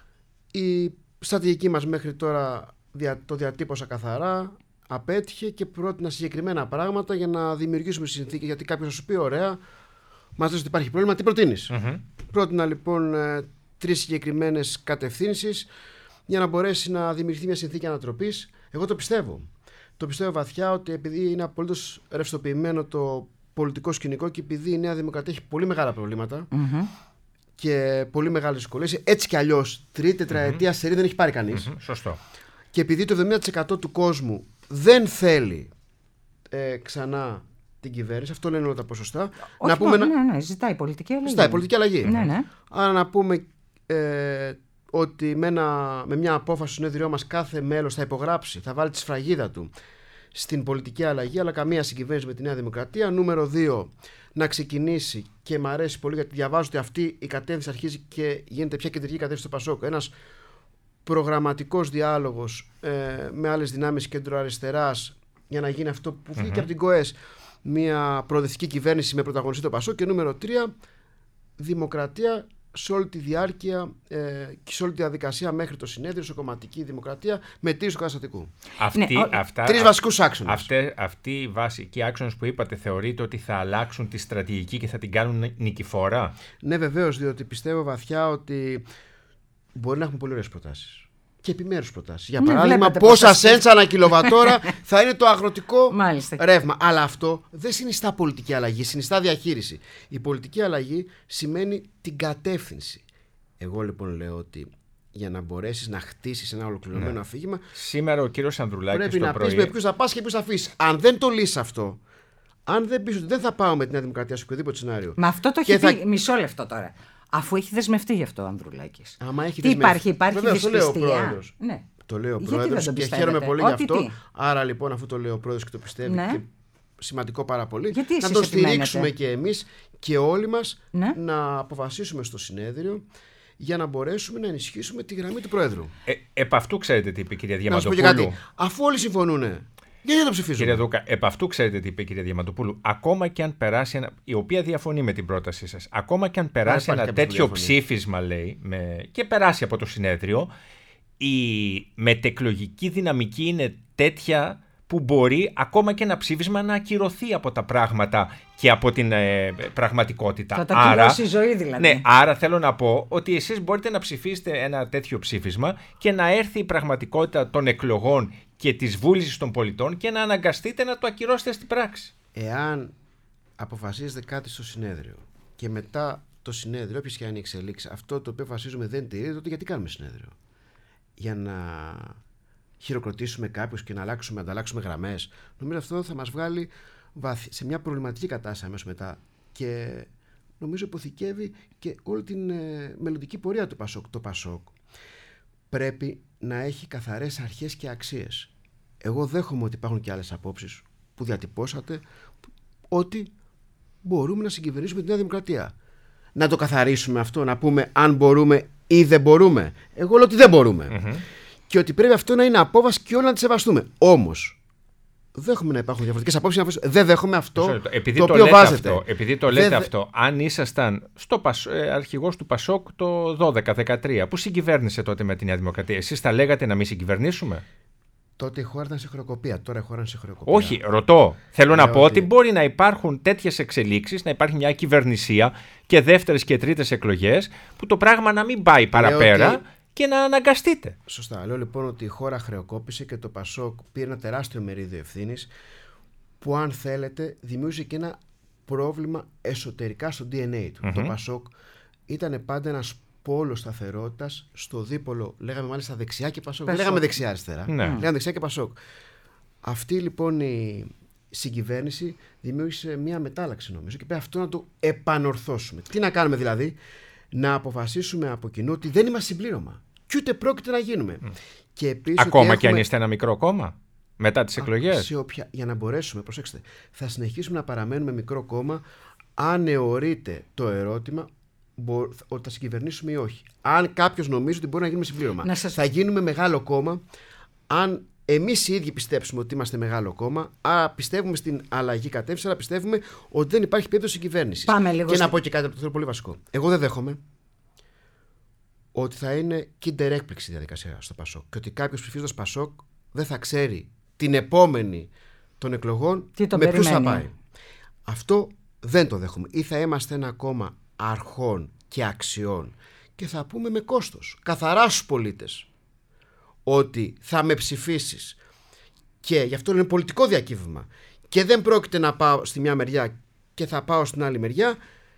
S2: Η στρατηγική μας μέχρι τώρα το διατύπωσα καθαρά, απέτυχε και πρότεινα συγκεκριμένα πράγματα για να δημιουργήσουμε συνθήκες, γιατί κάποιος θα σου πει ωραία, μας λες ότι υπάρχει πρόβλημα, τι προτείνεις? Mm-hmm. Πρότεινα λοιπόν τρεις συγκεκριμένες κατευθύνσεις για να μπορέσει να δημιουργηθεί μια συνθήκη ανατροπής. Εγώ το πιστεύω. Το πιστεύω βαθιά ότι επειδή είναι απολύτως ρευστοποιημένο το πολιτικό σκηνικό και επειδή η Νέα Δημοκρατία έχει πολύ μεγάλα προβλήματα mm-hmm. και πολύ μεγάλες δυσκολίες, έτσι κι αλλιώς τρίτη τετραετία mm-hmm. σερί δεν έχει πάρει κανείς.
S3: Mm-hmm. Σωστό.
S2: Και επειδή το εβδομήντα τοις εκατό του κόσμου δεν θέλει ε, ξανά την κυβέρνηση, αυτό λένε όλα τα ποσοστά.
S1: Όχι, να πούμε, ναι, ναι, ναι, ζητάει πολιτική αλλαγή.
S2: Ζητάει πολιτική αλλαγή.
S1: Ναι, ναι.
S2: Άρα να πούμε ε, ότι με, ένα, με μια απόφαση στο συνέδριό μας κάθε μέλος θα υπογράψει, θα βάλει τη σφραγίδα του στην πολιτική αλλαγή, αλλά καμία συγκυβέρνηση με τη Νέα Δημοκρατία. Νούμερο δύο, να ξεκινήσει, και μου αρέσει πολύ γιατί διαβάζω ότι αυτή η κατεύθυνση αρχίζει και γίνεται πια κεντρική κατεύθυνση του Πασόκ. Ένας προγραμματικός διάλογος ε, με άλλες δυνάμεις κέντρο-αριστεράς για να γίνει αυτό που βγήκε mm-hmm. από την ΚΟΕΣ, μια προοδευτική κυβέρνηση με πρωταγωνιστή το Πασόκ. Και νούμερο τρία, δημοκρατία σε όλη τη διάρκεια ε, και σε όλη τη διαδικασία μέχρι το συνέδριο, σε κομματική δημοκρατία με τήρηση του καταστατικού.
S3: Αυτή,
S2: ναι,
S3: αυτά,
S2: τρεις βασικούς άξονες.
S3: Αυτοί, αυτοί οι βασικοί άξονες που είπατε, θεωρείτε ότι θα αλλάξουν τη στρατηγική και θα την κάνουν νικηφόρα?
S2: Ναι, βεβαίως, διότι πιστεύω βαθιά ότι μπορεί να έχουμε πολύ ωραίες προτάσεις. Και επιμέρους προτάσεις. Για
S1: ναι,
S2: παράδειγμα, πόσα σέντσα ανά κιλοβατόρα θα είναι το αγροτικό
S1: Μάλιστα.
S2: ρεύμα. Αλλά αυτό δεν συνιστά πολιτική αλλαγή, συνιστά διαχείριση. Η πολιτική αλλαγή σημαίνει την κατεύθυνση. Εγώ λοιπόν λέω ότι για να μπορέσεις να χτίσεις ένα ολοκληρωμένο ναι. αφήγημα,
S3: σήμερα ο κύριος Ανδρουλάκης
S2: πρέπει να
S3: πρωί...
S2: πεις με ποιους θα πας και ποιους θα αφήσεις. Αν δεν το λύσεις αυτό, αν δεν πεις ότι δεν θα πάω με την Νέα Δημοκρατία σε οποιοδήποτε σενάριο.
S1: Μα αυτό το έχει πει. Θα... Μισό λεπτό τώρα. Αφού έχει δεσμευτεί γι' αυτό ο Ανδρουλάκης.
S2: Άμα έχει
S1: τι υπάρχει, υπάρχει
S2: Βεβαίως,
S1: δυσπιστία.
S2: Το λέω ο πρόεδρος.
S1: Ναι.
S2: Το λέω ο πρόεδρος και χαίρομαι πολύ γι' αυτό. Τι? Άρα λοιπόν, αφού το λέει ο πρόεδρος και το πιστεύει, ναι. και σημαντικό πάρα πολύ,
S1: γιατί
S2: να το στηρίξουμε και εμείς και όλοι μας ναι. να αποφασίσουμε στο συνέδριο για να μπορέσουμε να ενισχύσουμε τη γραμμή του πρόεδρου.
S3: Ε, επ' αυτού ξέρετε τι είπε η κυρία Διαμαντοπούλου?
S2: Να σου πω και κάτι. Αφού όλοι συμφωνούν, γιατί δεν το ψηφίζουμε?
S3: Κύριε Δούκα, επ' αυτού ξέρετε τι είπε η κυρία Διαμαντοπούλου? Ακόμα και αν περάσει ένα, η οποία διαφωνεί με την πρότασή σας, ακόμα και αν περάσει ένα τέτοιο ψήφισμα, λέει, με, και περάσει από το συνέδριο, η μετεκλογική δυναμική είναι τέτοια που μπορεί ακόμα και ένα ψήφισμα να ακυρωθεί από τα πράγματα και από την ε, πραγματικότητα.
S1: Θα το ακυρώσει η ζωή δηλαδή.
S3: Ναι, άρα θέλω να πω ότι εσείς μπορείτε να ψηφίσετε ένα τέτοιο ψήφισμα και να έρθει η πραγματικότητα των εκλογών και της βούλησης των πολιτών και να αναγκαστείτε να το ακυρώσετε στην πράξη.
S2: Εάν αποφασίζετε κάτι στο συνέδριο και μετά το συνέδριο, όποιες και αν είναι εξελίξει, αυτό το οποίο αποφασίζουμε δεν τηρείται, τότε γιατί κάνουμε συνέδριο? Για να χειροκροτήσουμε κάποιους και να αλλάξουμε, να ανταλλάξουμε γραμμές? Νομίζω αυτό θα μας βγάλει σε μια προβληματική κατάσταση αμέσως μετά και νομίζω υποθηκεύει και όλη την ε, μελλοντική πορεία του Πασόκ. Το Πασόκ πρέπει να έχει καθαρές αρχές και αξίες. Εγώ δέχομαι ότι υπάρχουν και άλλες απόψεις που διατυπώσατε, ότι μπορούμε να συγκυβερνήσουμε τη Νέα Δημοκρατία. Να το καθαρίσουμε αυτό, να πούμε αν μπορούμε ή δεν μπορούμε. Εγώ λέω ότι δεν μπορούμε. Mm-hmm. Και ότι πρέπει αυτό να είναι απόβαση και όλα να τη σεβαστούμε. Όμως, δέχομαι να υπάρχουν διαφορετικές απόψεις. Δεν δέχομαι αυτό
S3: επειδή
S2: το,
S3: το
S2: οποίο βάζετε.
S3: Αυτό, επειδή το λέτε
S2: δεν...
S3: αυτό, αν ήσασταν στο Πασ... ε, αρχηγός του Πασόκ το δώδεκα δεκατρία, που συγκυβέρνησε τότε με τη Νέα Δημοκρατία, εσείς θα λέγατε να μην συγκυβερνήσουμε?
S2: Τότε η χώρα ήταν σε χρεοκοπία. Τώρα η χώρα είναι σε χρεοκοπία.
S3: Όχι, ρωτώ. Θέλω Λέω να πω ότι... ότι μπορεί να υπάρχουν τέτοιες εξελίξεις, να υπάρχει μια κυβερνησία και δεύτερες και τρίτες εκλογές, που το πράγμα να μην πάει παραπέρα ότι... και να αναγκαστείτε.
S2: Σωστά. Λέω λοιπόν ότι η χώρα χρεοκόπησε και το Πασόκ πήρε ένα τεράστιο μερίδιο ευθύνης, που αν θέλετε δημιούργησε και ένα πρόβλημα εσωτερικά στο ντι εν έι του. Mm-hmm. Το Πασόκ ήταν πάντα ένας πόλος σταθερότητας στο δίπολο, λέγαμε μάλιστα δεξιά και Πασόκ. Δεν λέγαμε δεξιά-αριστερά. Ναι. Λέγαμε δεξιά και Πασόκ. Αυτή λοιπόν η συγκυβέρνηση δημιούργησε μια μετάλλαξη, νομίζω, και πρέπει αυτό να το επανορθώσουμε. Τι να κάνουμε δηλαδή? Να αποφασίσουμε από κοινού ότι δεν είμαστε συμπλήρωμα και ούτε πρόκειται να γίνουμε. Mm. Και επίσης
S3: ακόμα
S2: έχουμε...
S3: και αν είστε ένα μικρό κόμμα μετά τις εκλογές.
S2: Όποια... Για να μπορέσουμε, προσέξτε, θα συνεχίσουμε να παραμένουμε μικρό κόμμα αν αιωρείται το ερώτημα ότι θα συγκυβερνήσουμε ή όχι. Αν κάποιος νομίζει ότι μπορεί να γίνουμε συμπλήρωμα. Σας... Θα γίνουμε μεγάλο κόμμα αν εμείς οι ίδιοι πιστέψουμε ότι είμαστε μεγάλο κόμμα, άρα πιστεύουμε στην αλλαγή κατεύθυνση, αλλά πιστεύουμε ότι δεν υπάρχει περίπτωση συγκυβέρνησης. Και στη... να πω και κάτι από το πολύ βασικό. Εγώ δεν δέχομαι ότι θα είναι kinder έκπληξη η διαδικασία στο Πασόκ και ότι κάποιος ψηφίζοντας Πασόκ δεν θα ξέρει την επόμενη των εκλογών με ποιους θα πάει. Αυτό δεν το δέχομαι. Ή θα είμαστε ένα κόμμα αρχών και αξιών και θα πούμε με κόστος καθαρά στους πολίτες ότι θα με ψηφίσεις και γι' αυτό είναι πολιτικό διακύβευμα και δεν πρόκειται να πάω στη μια μεριά και θα πάω στην άλλη μεριά,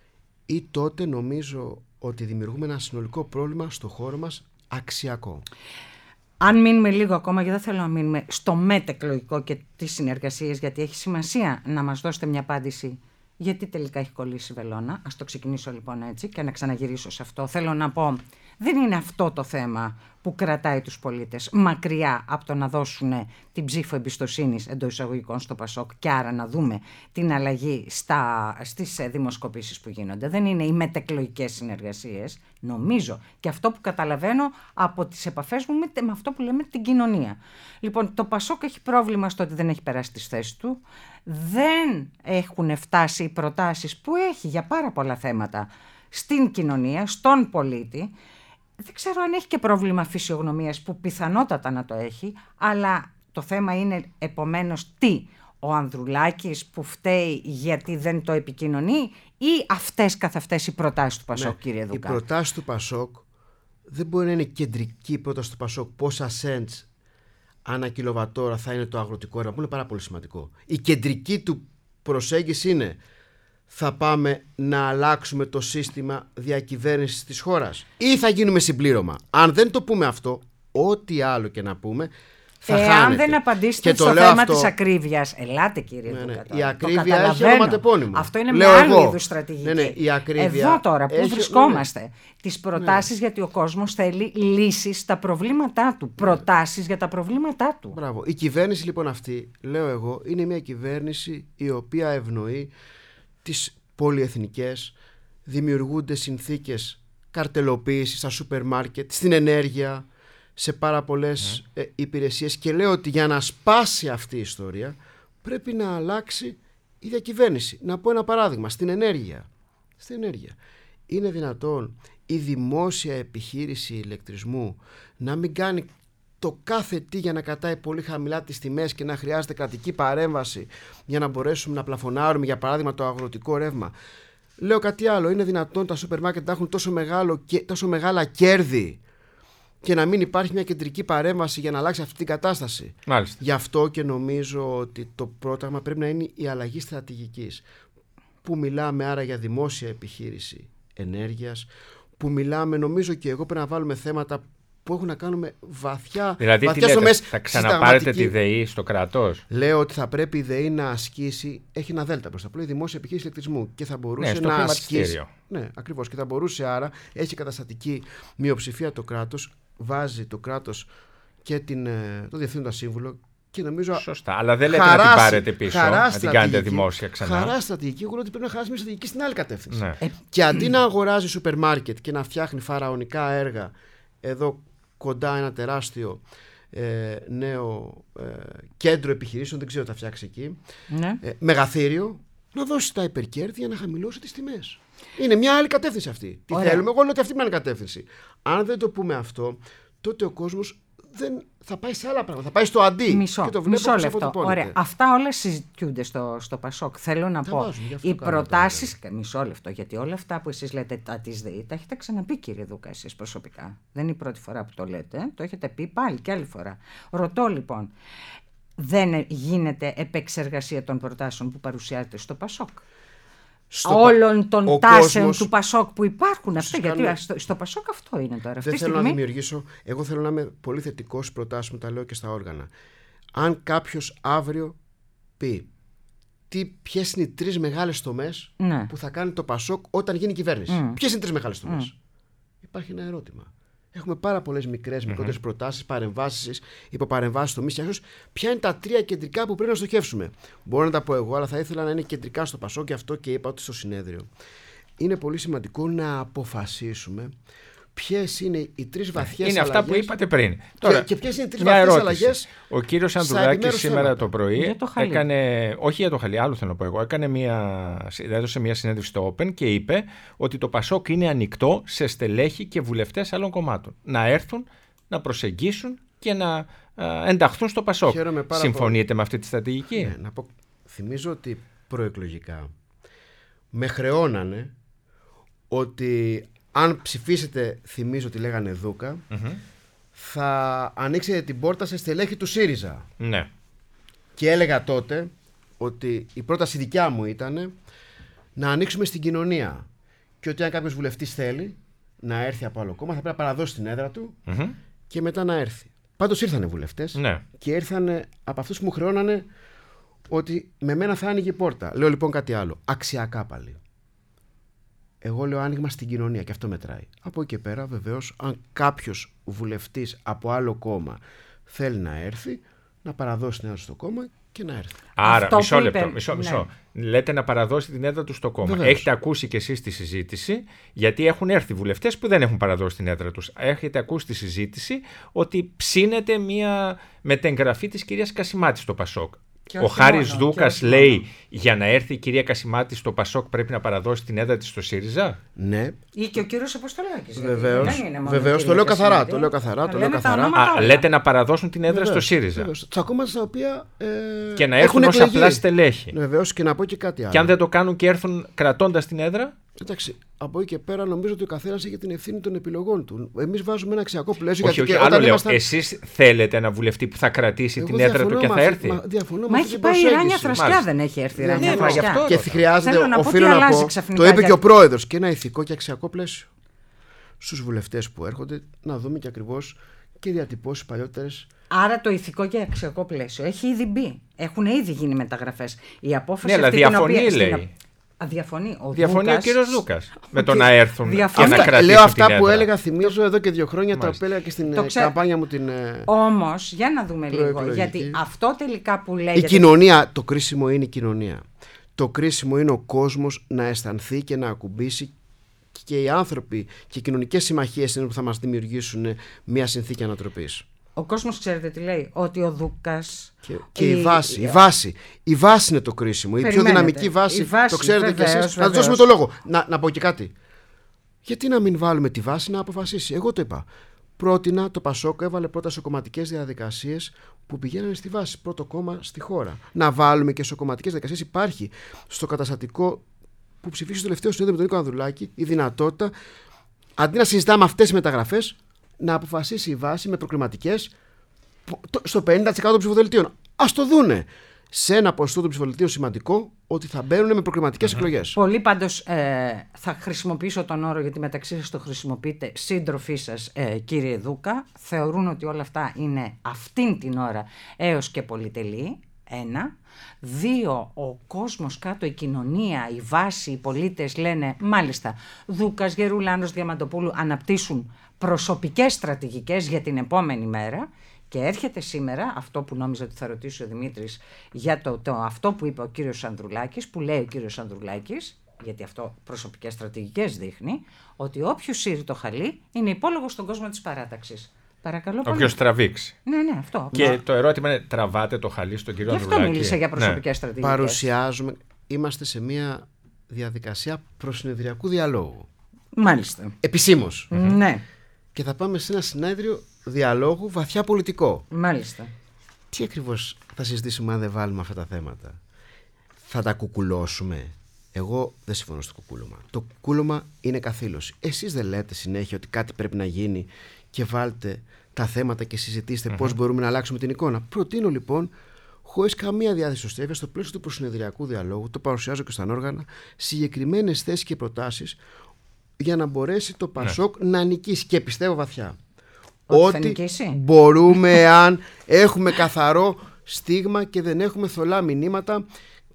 S2: ή τότε νομίζω ότι δημιουργούμε ένα συνολικό πρόβλημα στο χώρο μας αξιακό.
S1: Αν μείνουμε λίγο ακόμα, και δεν θέλω να μείνουμε στο μετεκλογικό και τις συνεργασίες, γιατί έχει σημασία να μας δώσετε μια απάντηση. Γιατί τελικά έχει κολλήσει η βελόνα. Ας το ξεκινήσω λοιπόν έτσι και να ξαναγυρίσω σε αυτό. Θέλω να πω, δεν είναι αυτό το θέμα που κρατάει τους πολίτες μακριά από το να δώσουν την ψήφο εμπιστοσύνης εντός εισαγωγικών στο Πασόκ και άρα να δούμε την αλλαγή στα, στις δημοσκοπήσεις που γίνονται. Δεν είναι οι μετεκλογικές συνεργασίες, νομίζω, και αυτό που καταλαβαίνω από τις επαφές μου με, με αυτό που λέμε την κοινωνία. Λοιπόν, το Πασόκ έχει πρόβλημα στο ότι δεν έχει περάσει τις θέσεις του. Δεν έχουν φτάσει οι προτάσεις που έχει για πάρα πολλά θέματα στην κοινωνία, στον πολίτη. Δεν ξέρω αν έχει και πρόβλημα φυσιογνωμίας που πιθανότατα να το έχει, αλλά το θέμα είναι επομένως τι, ο Ανδρουλάκης που φταίει γιατί δεν το επικοινωνεί ή αυτές καθ' αυτές οι προτάσεις του Πασόκ, ναι, κύριε Δουκά?
S2: Οι προτάσεις του Πασόκ δεν μπορεί να είναι κεντρική πρόταση του Πασόκ πόσα cents ανά κιλοβατόρα θα είναι το αγροτικό ρεύμα, που είναι πάρα πολύ σημαντικό. Η κεντρική του προσέγγιση είναι θα πάμε να αλλάξουμε το σύστημα διακυβέρνησης της χώρας ή θα γίνουμε συμπλήρωμα. Αν δεν το πούμε αυτό, ό,τι άλλο και να πούμε θα
S1: ε,
S2: χάνεται.
S1: Αν δεν απαντήσετε στο θέμα αυτό... της ακρίβειας, ελάτε κύριε
S2: ναι, ναι.
S1: Δούκα,
S2: η ακρίβεια έχει ονοματεπώνυμο.
S1: Αυτό είναι
S2: Λέω
S1: μια άλλη
S2: εγώ.
S1: είδους στρατηγική.
S2: Ναι, ναι, η ακρίβεια
S1: εδώ τώρα που
S2: έχει...
S1: βρισκόμαστε, ναι, τις προτάσεις, ναι, γιατί ο κόσμος θέλει λύσεις στα προβλήματά του, προτάσεις για τα προβλήματά του.
S2: Μπράβο. Η κυβέρνηση λοιπόν αυτή, λέω εγώ, είναι μια κυβέρνηση η οποία ευνοεί τις πολυεθνικές, δημιουργούνται συνθήκες καρτελοποίησης στα σούπερ μάρκετ, στην ενέργεια, σε πάρα πολλές mm. ε, υπηρεσίες, και λέω ότι για να σπάσει αυτή η ιστορία πρέπει να αλλάξει η διακυβέρνηση. Να πω ένα παράδειγμα, στην ενέργεια. Στην ενέργεια. Είναι δυνατόν η δημόσια επιχείρηση ηλεκτρισμού να μην κάνει το κάθε τι για να κρατάει πολύ χαμηλά τις τιμές και να χρειάζεται κρατική παρέμβαση για να μπορέσουμε να πλαφωνάρουμε, για παράδειγμα, το αγροτικό ρεύμα? Λέω κάτι άλλο. Είναι δυνατόν τα σούπερ μάρκετ να έχουν τόσο, μεγάλο, τόσο μεγάλα κέρδη και να μην υπάρχει μια κεντρική παρέμβαση για να αλλάξει αυτή την κατάσταση?
S3: Μάλιστα.
S2: Γι' αυτό και νομίζω ότι το πρόταγμα πρέπει να είναι η αλλαγή στρατηγικής. Που μιλάμε άρα για δημόσια επιχείρηση ενέργειας, που μιλάμε, νομίζω και εγώ, πρέπει να βάλουμε θέματα που έχουν να κάνουν με βαθιά.
S3: Δηλαδή, τι λέτε, θα ξαναπάρετε τη ΔΕΗ στο κράτος?
S2: Λέω ότι θα πρέπει η ΔΕΗ να ασκήσει. Έχει ένα δέλτα μπροστά που λέει δημόσια επιχείρηση ηλεκτρισμού και θα μπορούσε, ναι,
S3: στο
S2: να ασκήσει.
S3: Ναι,
S2: ακριβώς. Και θα μπορούσε άρα, έχει καταστατική μειοψηφία το κράτος, βάζει το κράτος και την, το διευθύνοντα σύμβουλο. Και νομίζω,
S3: σωστά, αλλά δεν λέτε χαράς, να την πάρετε πίσω, να την κάνετε δημόσια ξανά.
S2: Χαρά στρατηγική, εγώ λέω ότι πρέπει να χαράσει μια στρατηγική στην άλλη κατεύθυνση.
S3: Ναι.
S2: Ε, και αντί να αγοράζει σούπερ μάρκετ και να φτιάχνει φαραωνικά έργα εδώ κοντά, ένα τεράστιο ε, νέο ε, κέντρο επιχειρήσεων, δεν ξέρω τι θα φτιάξει εκεί,
S1: ναι,
S2: ε, μεγαθύριο, να δώσει τα υπερκέρδη για να χαμηλώσει τις τιμές. Είναι μια άλλη κατεύθυνση αυτή. Τι
S1: ωραία.
S2: θέλουμε? Εγώ λέω ότι αυτή είναι μια άλλη κατεύθυνση. Αν δεν το πούμε αυτό, τότε ο κόσμος δεν θα πάει σε άλλα πράγματα. Θα πάει στο αντί.
S1: Μισό,
S2: και το
S1: μισό λεπτό. Ωραία. Αυτά όλα συζητιούνται στο, στο Πασόκ. Θέλω να
S2: τα
S1: πω.
S2: Βάζουμε,
S1: οι προτάσεις. Μισό λεπτό. Γιατί όλα αυτά που εσείς λέτε τα της ΔΕΗ τα έχετε ξαναπεί, κύριε Δούκα, εσείς προσωπικά. Δεν είναι η πρώτη φορά που το λέτε. Το έχετε πει πάλι και άλλη φορά. Ρωτώ λοιπόν, δεν γίνεται επεξεργασία των προτάσεων που παρουσιάζεται στο Πασόκ? Στο όλων των
S2: ο
S1: τάσεων
S2: κόσμος,
S1: του Πασόκ που υπάρχουν αυτά, γιατί
S2: κάνω...
S1: στο, στο Πασόκ αυτό είναι τώρα.
S2: Δεν
S1: αυτή
S2: θέλω
S1: στιγμή...
S2: να δημιουργήσω. Εγώ θέλω να είμαι πολύ θετικός στις προτάσεις μου, τα λέω και στα όργανα. Αν κάποιος αύριο πει ποιες είναι οι τρεις μεγάλες τομές, ναι, που θα κάνει το Πασόκ όταν γίνει κυβέρνηση, mm. ποιες είναι οι τρεις μεγάλες τομές, mm. υπάρχει ένα ερώτημα. Έχουμε πάρα πολλές μικρές, μικρότερες mm-hmm. προτάσεις, παρεμβάσεις, υποπαρεμβάσεις στο μίσιασος. Ποια είναι τα τρία κεντρικά που πρέπει να στοχεύσουμε? Μπορώ να τα πω εγώ, αλλά θα ήθελα να είναι κεντρικά στο Πασόκ, και αυτό και είπα ότι στο συνέδριο. Είναι πολύ σημαντικό να αποφασίσουμε ποιες είναι οι τρεις βαθιές
S3: είναι
S2: αλλαγές.
S3: αυτά που είπατε πριν.
S2: Και,
S3: Τώρα,
S2: και ποιες είναι οι τρεις βαθιές αλλαγές.
S3: Ο κύριος Ανδρουλάκης σήμερα θέματα. το πρωί
S1: το
S3: έκανε, όχι για το χαλί, άλλο θέλω να πω εγώ, έκανε μια, έδωσε μια συνέντευξη στο Open και είπε ότι το Πασόκ είναι ανοιχτό σε στελέχη και βουλευτές άλλων κομμάτων. Να έρθουν, να προσεγγίσουν και να α, ενταχθούν στο Πασόκ. Συμφωνείτε πολύ με αυτή τη στρατηγική?
S2: Ναι, να πω, θυμίζω ότι προεκλογικά με χρεώνανε ότι αν ψηφίσετε, θυμίζω ότι λέγανε Δούκα, mm-hmm. θα ανοίξετε την πόρτα σε στελέχη του ΣΥΡΙΖΑ.
S3: Ναι.
S2: Και έλεγα τότε ότι η πρόταση δικιά μου ήταν να ανοίξουμε στην κοινωνία. Και ότι αν κάποιος βουλευτής θέλει να έρθει από άλλο κόμμα, θα πρέπει να παραδώσει την έδρα του mm-hmm. και μετά να έρθει. Πάντως ήρθανε βουλευτές
S3: ναι.
S2: και ήρθανε από αυτούς που μου χρεώνανε ότι με μένα θα άνοιγε η πόρτα. Λέω λοιπόν κάτι άλλο. Αξιακά πάλι. Εγώ λέω άνοιγμα στην κοινωνία και αυτό μετράει. Από εκεί και πέρα, βεβαίως, αν κάποιος βουλευτής από άλλο κόμμα θέλει να έρθει, να παραδώσει την έδρα στο κόμμα και να έρθει.
S3: Άρα,
S1: αυτό
S3: μισό λεπτό.
S1: είπε,
S3: Μισό,
S1: ναι.
S3: μισό. Λέτε να παραδώσει την έδρα του στο κόμμα.
S2: Βεβαίως.
S3: Έχετε ακούσει κι εσείς τη συζήτηση, γιατί έχουν έρθει βουλευτές που δεν έχουν παραδώσει την έδρα τους. Έχετε ακούσει τη συζήτηση ότι ψήνεται μια μετεγγραφή της κυρίας Κασιμάτη στο Πασόκ. Ο Χάρης μόνο, Δούκας λέει μόνο. Για να έρθει η κυρία Κασιμάτη στο Πασόκ πρέπει να παραδώσει την έδρα της στο ΣΥΡΙΖΑ.
S2: Ναι.
S1: Ή και ο κύριος Αποστολάκης.
S2: Βεβαίως. Βεβαίως. Το λέω καθαρά. Το λέω καθαρά. Το λέω καθαρά.
S3: Α, λέτε να παραδώσουν την έδρα
S2: βεβαίως,
S3: στο ΣΥΡΙΖΑ.
S2: Βεβαίως. Τα κόμματα στα οποία. Ε,
S3: και να έρθουν ως απλά στελέχη.
S2: Βεβαίως, και να πω και κάτι άλλο.
S3: Και αν δεν το κάνουν και έρθουν κρατώντας την έδρα.
S2: Εντάξει, από εκεί και πέρα νομίζω ότι ο καθένας έχει την ευθύνη των επιλογών του. Εμείς βάζουμε ένα αξιακό πλαίσιο.
S3: Όχι, όχι, όχι άλλο λέω. Ήμασταν... Εσείς θέλετε ένα βουλευτή που θα κρατήσει εγώ την έδρα του και θα έρθει.
S2: Μα, διαφωνώ
S1: μα έχει πάει η Ράνια Θρασκιά, δεν έχει έρθει η Ράνια Θρασκιά.
S2: Και χρειάζεται, οφείλω να πω, το είπε και ο πρόεδρος, και ένα ηθικό και αξιακό πλαίσιο. Στους βουλευτές που έρχονται να δούμε και ακριβώς και διατυπώσεις παλιότερες.
S1: Άρα το ηθικό και αξιακό πλαίσιο έχει ήδη μπει. Έχουν ήδη γίνει μεταγραφές. Η απόφαση
S3: ναι,
S1: αυτή
S3: αλλά
S1: την
S3: διαφωνεί,
S1: οποία.
S3: λέει.
S1: Α, διαφωνεί ο,
S3: διαφωνεί
S1: Δούκας,
S3: ο κύριος Δούκας με το
S1: και...
S3: να έρθουν
S1: διαφωνεί.
S3: και να κρατήσουν.
S2: Λέω αυτά
S3: την
S2: που
S3: έδρα.
S2: έλεγα, θυμίζω εδώ και δύο χρόνια, τα έλεγα και στην
S1: ξέ...
S2: καμπάνια μου την.
S1: Όμως, για να δούμε λίγο. Γιατί αυτό τελικά που λέγεται.
S2: Η κοινωνία, το κρίσιμο είναι η κοινωνία. Το κρίσιμο είναι ο κόσμος να αισθανθεί και να ακουμπήσει, και οι άνθρωποι και οι κοινωνικές συμμαχίες είναι που θα μας δημιουργήσουν μια συνθήκη ανατροπής.
S1: Ο κόσμος ξέρετε τι λέει, ότι ο Δούκας.
S2: Και, και η, η, βάση, η, βάση, η βάση είναι το κρίσιμο. Η πιο δυναμική βάση,
S1: βάση
S2: το ξέρετε κι εσείς. Να του δώσουμε το λόγο. Να, να πω και κάτι. Γιατί να μην βάλουμε τη βάση να αποφασίσει? Εγώ το είπα. Πρότεινα, το Πασόκ έβαλε πρώτα σε κομματικές διαδικασίες που πηγαίνανε στη βάση. Πρώτο κόμμα στη χώρα. Να βάλουμε και σε κομματικές διαδικασίες. Υπάρχει στο καταστατικό που ψηφίσει το τελευταίο συνέδριο με τον Νίκο Ανδρουλάκη η δυνατότητα, αντί να συζητάμε αυτές τις μεταγραφές, να αποφασίσει η βάση με προκριματικές στο πενήντα τοις εκατό των ψηφοδελτίων. Ας το δούνε. Σε ένα ποσοστό των ψηφοδελτίων σημαντικό ότι θα μπαίνουν με προκριματικές mm-hmm. εκλογές.
S1: Πολλοί πάντως ε, θα χρησιμοποιήσω τον όρο, γιατί μεταξύ σας το χρησιμοποιείτε, σύντροφοί σας, ε, κύριε Δούκα, θεωρούν ότι όλα αυτά είναι αυτήν την ώρα έως και πολυτελή. Ένα. Δύο, ο κόσμος κάτω, η κοινωνία, η βάση, οι πολίτες λένε μάλιστα, Δούκας, Γερουλάνος, Διαμαντοπούλου αναπτύσσουν προσωπικές στρατηγικές για την επόμενη μέρα. Και έρχεται σήμερα αυτό που νόμιζα ότι θα ρωτήσει ο Δημήτρης για το, το, αυτό που είπε ο κύριος Ανδρουλάκης, που λέει ο κύριος Ανδρουλάκης, γιατί αυτό προσωπικές στρατηγικές δείχνει, ότι όποιος σύρει το χαλί είναι υπόλογος στον κόσμο της παράταξης. Παρακαλώ πολύ.
S3: Όποιος τραβήξει.
S1: Ναι, ναι, αυτό.
S3: Και
S1: ναι.
S3: το ερώτημα είναι, τραβάτε το χαλί στον κύριο Ανδρουλάκη?
S1: Γι' αυτό μίλησα για προσωπικές ναι. στρατηγικές.
S2: Παρουσιάζουμε, είμαστε σε μια διαδικασία προσυνεδριακού διαλόγου.
S1: Μάλιστα.
S2: Επισήμως.
S1: Mm-hmm. Ναι.
S2: Και θα πάμε σε ένα συνέδριο διαλόγου βαθιά πολιτικό.
S1: Μάλιστα.
S2: Τι ακριβώς θα συζητήσουμε αν δεν βάλουμε αυτά τα θέματα? Θα τα κουκουλώσουμε? Εγώ δεν συμφωνώ στο κουκούλωμα. Το κουκούλωμα είναι καθήλωση. Εσείς δεν λέτε συνέχεια ότι κάτι πρέπει να γίνει και βάλτε τα θέματα και συζητήστε mm-hmm. πώς μπορούμε να αλλάξουμε την εικόνα? Προτείνω λοιπόν, χωρίς καμία διάθεση στο στο πλαίσιο του προσυνεδριακού διαλόγου, το παρουσιάζω και στα όργανα, συγκεκριμένες θέσεις και προτάσεις για να μπορέσει το Πασόκ ναι. να νικήσει. Και πιστεύω βαθιά ότι, ότι μπορούμε, αν έχουμε καθαρό στίγμα και δεν έχουμε θολά μηνύματα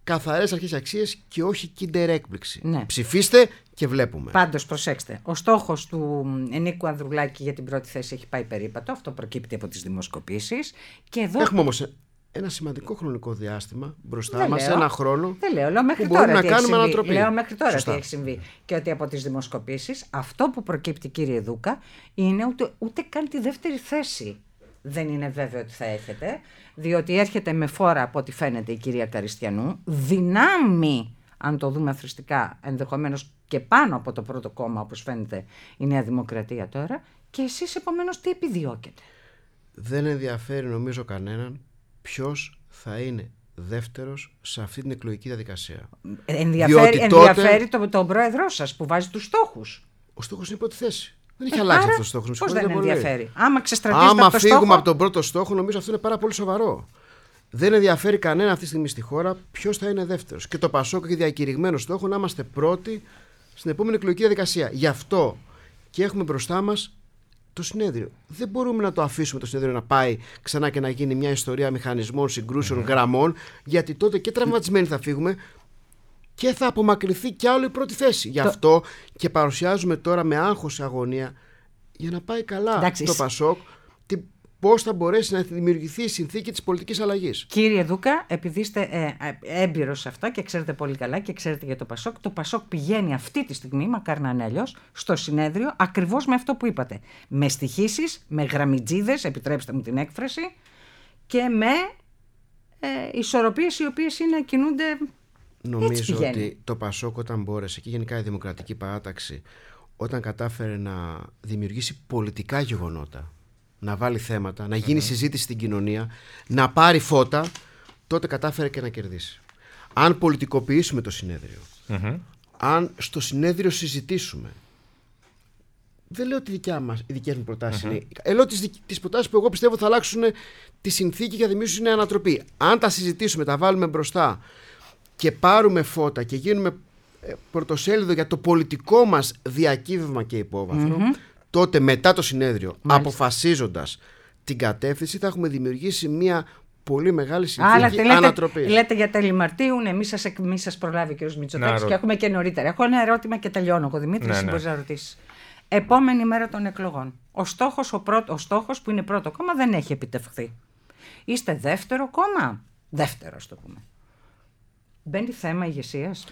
S2: καθαρές αρχές αξίες και όχι κίντερ έκπληξη.
S1: Ναι.
S2: Ψηφίστε και βλέπουμε.
S1: Πάντως, προσέξτε, ο στόχος του Νίκου Ανδρουλάκη για την πρώτη θέση έχει πάει περίπατο. Αυτό προκύπτει από τις δημοσκοπήσεις. Και εδώ...
S2: Έχουμε όμως ένα σημαντικό χρονικό διάστημα μπροστά
S1: Δεν
S2: μας,
S1: λέω.
S2: ένα χρόνο.
S1: Δεν λέω, λέω μέχρι
S2: που
S1: τώρα
S2: μπορούμε
S1: τι
S2: να
S1: έχει
S2: κάνουμε
S1: συμβεί.
S2: ανατροπή.
S1: Λέω μέχρι τώρα
S2: Σωστά.
S1: τι έχει συμβεί. Και ότι από τις δημοσκοπήσεις αυτό που προκύπτει, κύριε Δούκα, είναι ούτε, ούτε καν τη δεύτερη θέση δεν είναι βέβαιο ότι θα έχετε, διότι έρχεται με φόρα από ό,τι φαίνεται η κυρία Καριστιανού, δυνάμει, αν το δούμε αθροιστικά, ενδεχομένως και πάνω από το πρώτο κόμμα, όπως φαίνεται η Νέα Δημοκρατία τώρα, και εσείς επομένως τι επιδιώκετε?
S2: Δεν ενδιαφέρει νομίζω κανέναν ποιος θα είναι δεύτερος σε αυτή την εκλογική διαδικασία.
S1: Ενδιαφέρει, ενδιαφέρει τότε... το, τον πρόεδρό σας που βάζει τους στόχους.
S2: Ο στόχος είναι η πρώτη θέση. Δεν έχει
S1: Ε,
S2: αλλάξει
S1: άρα,
S2: αυτό ο στόχος.
S1: πώς δεν ενδιαφέρει? Άμα ξεστρατήσετε
S2: Άμα
S1: από το
S2: φύγουμε
S1: στόχο...
S2: από τον πρώτο στόχο, νομίζω αυτό είναι πάρα πολύ σοβαρό. Δεν ενδιαφέρει κανένα αυτή τη στιγμή στη χώρα ποιος θα είναι δεύτερος. Και το Πασόκ έχει διακηρυγμένο στόχο να είμαστε πρώτοι στην επόμενη εκλογική διαδικασία. Γι' αυτό και έχουμε μπροστά μας το συνέδριο. Δεν μπορούμε να το αφήσουμε το συνέδριο να πάει ξανά και να γίνει μια ιστορία μηχανισμών, συγκρούσεων, mm-hmm. γραμμών, γιατί τότε και τραυματισμένοι θα φύγουμε και θα απομακρυνθεί κι άλλο η πρώτη θέση. Γι' αυτό και παρουσιάζουμε τώρα με άγχος αγωνία για να πάει καλά
S1: Εντάξει,
S2: το Πασόκ, πώς θα μπορέσει να δημιουργηθεί η συνθήκη της πολιτικής αλλαγής.
S1: Κύριε Δούκα, επειδή είστε ε, έμπειρος σε αυτά και ξέρετε πολύ καλά και ξέρετε για το Πασόκ, το Πασόκ πηγαίνει αυτή τη στιγμή, μακάρι να είναι αλλιώς, στο συνέδριο ακριβώς με αυτό που είπατε. Με στοιχήσεις, με γραμμιτζίδες, επιτρέψτε μου την έκφραση, και με ε, ισορροπίες οι οποίες είναι, κινούνται.
S2: Νομίζω ότι το Πασόκ όταν μπόρεσε και γενικά η Δημοκρατική Παράταξη, όταν κατάφερε να δημιουργήσει πολιτικά γεγονότα, να βάλει θέματα, να γίνει mm-hmm. συζήτηση στην κοινωνία, να πάρει φώτα, τότε κατάφερε και να κερδίσει. Αν πολιτικοποιήσουμε το συνέδριο, mm-hmm. αν στο συνέδριο συζητήσουμε, δεν λέω ότι δικιά μας, οι δικές μου προτάσεις mm-hmm. είναι. Λέω τις, τις προτάσεις που εγώ πιστεύω θα αλλάξουν τη συνθήκη για δημιουργήσουν νέα ανατροπή. Αν τα συζητήσουμε, τα βάλουμε μπροστά και πάρουμε φώτα και γίνουμε πρωτοσέλιδο για το πολιτικό μας διακύβευμα και υπόβαθρο, mm-hmm. τότε μετά το συνέδριο, μάλιστα, αποφασίζοντας την κατεύθυνση, θα έχουμε δημιουργήσει μια πολύ μεγάλη συνθήκη ανατροπής.
S1: Λέτε για τέλη Μαρτίου, ναι, μη σας, μη σας προλάβει ο κ. Μητσοτάκης και έχουμε και νωρίτερα. Έχω ένα ερώτημα και τελειώνω. Ο Δημήτρης, ναι, ναι. μπορείς να ρωτήσεις. Επόμενη μέρα των εκλογών. Ο στόχος, ο, πρώτο, ο στόχος που είναι πρώτο κόμμα δεν έχει επιτευχθεί. Είστε δεύτερο κόμμα. Δεύτερο, ας το πούμε. Μπαίνει θέμα ηγεσίας.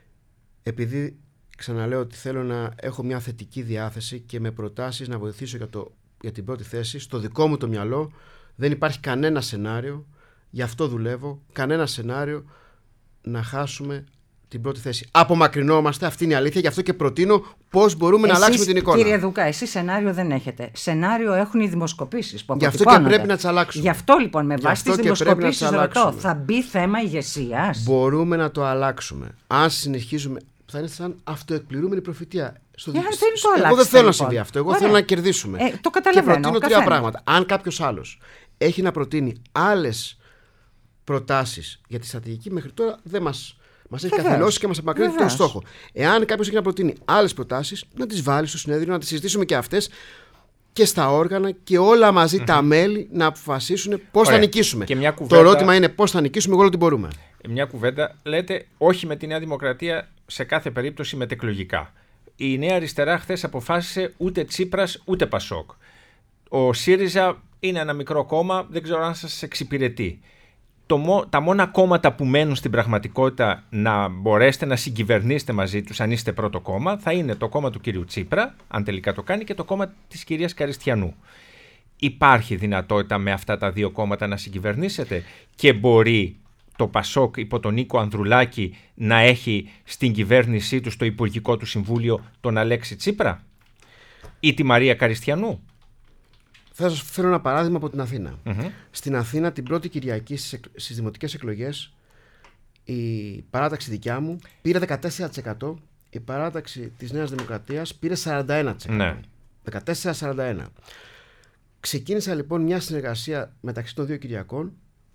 S2: Επειδή ξαναλέω ότι θέλω να έχω μια θετική διάθεση και με προτάσεις να βοηθήσω για, το, για την πρώτη θέση, στο δικό μου το μυαλό δεν υπάρχει κανένα σενάριο, γι' αυτό δουλεύω, κανένα σενάριο να χάσουμε την πρώτη θέση. Απομακρυνόμαστε, αυτή είναι η αλήθεια, γι' αυτό και προτείνω πώς μπορούμε εσείς, να αλλάξουμε την εικόνα.
S1: Κύριε Δούκα, εσείς σενάριο δεν έχετε. Σενάριο έχουν οι δημοσκοπήσεις που
S2: γι' αυτό και πρέπει να τις αλλάξουμε.
S1: Γι' αυτό λοιπόν με βάση τις δημοσκοπήσεις ρωτώ, θα μπει θέμα ηγεσίας?
S2: Μπορούμε να το αλλάξουμε. Αν συνεχίζουμε, θα είναι σαν αυτοεκπληρούμενη προφητεία. Στο
S1: Για,
S2: δι...
S1: δεν το αλλάξετε,
S2: εγώ δεν θέλω
S1: λοιπόν.
S2: να συμβεί αυτό. Εγώ
S1: Ωραία.
S2: θέλω να κερδίσουμε.
S1: Ε, το καταλαβαίνω.
S2: Και προτείνω τρία πράγματα. Αν κάποιος άλλος έχει να προτείνει άλλες προτάσεις για τη στρατηγική, μέχρι τώρα δεν μας. Μας έχει καθυλώσει και μας απομακρύνει τον στόχο. Εάν κάποιος έχει να προτείνει άλλες προτάσεις, να τις βάλει στο συνέδριο, να τις συζητήσουμε και αυτές και στα όργανα και όλα μαζί mm-hmm. τα μέλη να αποφασίσουν πώς θα νικήσουμε.
S3: Κουβέντα...
S2: Το ερώτημα είναι πώς θα νικήσουμε, εγώ ό,τι μπορούμε.
S3: Μια κουβέντα, λέτε όχι με τη Νέα Δημοκρατία σε κάθε περίπτωση μετεκλογικά. Η Νέα Αριστερά χθες αποφάσισε ούτε Τσίπρας ούτε Πασόκ. Ο ΣΥΡΙΖΑ είναι ένα μικρό κόμμα, δεν ξέρω αν σας εξυπηρετεί. Το, τα μόνα κόμματα που μένουν στην πραγματικότητα να μπορέσετε να συγκυβερνήσετε μαζί τους αν είστε πρώτο κόμμα θα είναι το κόμμα του κυρίου Τσίπρα, αν τελικά το κάνει, και το κόμμα της κυρίας Καριστιανού. Υπάρχει δυνατότητα με αυτά τα δύο κόμματα να συγκυβερνήσετε και μπορεί το Πασόκ υπό τον Νίκο Ανδρουλάκη να έχει στην κυβέρνησή του, στο Υπουργικό του Συμβούλιο, τον Αλέξη Τσίπρα ή τη Μαρία Καριστιανού?
S2: Θα σας φέρω ένα παράδειγμα από την Αθήνα.
S3: Mm-hmm.
S2: Στην Αθήνα την πρώτη Κυριακή στις δημοτικές εκλογές η παράταξη δικιά μου πήρε δεκατέσσερα τοις εκατό, η παράταξη της Νέας Δημοκρατίας πήρε σαράντα ένα τοις εκατό. Ναι. δεκατέσσερα σαράντα ένα. Ξεκίνησα λοιπόν μια συνεργασία μεταξύ των δύο Κυριακών,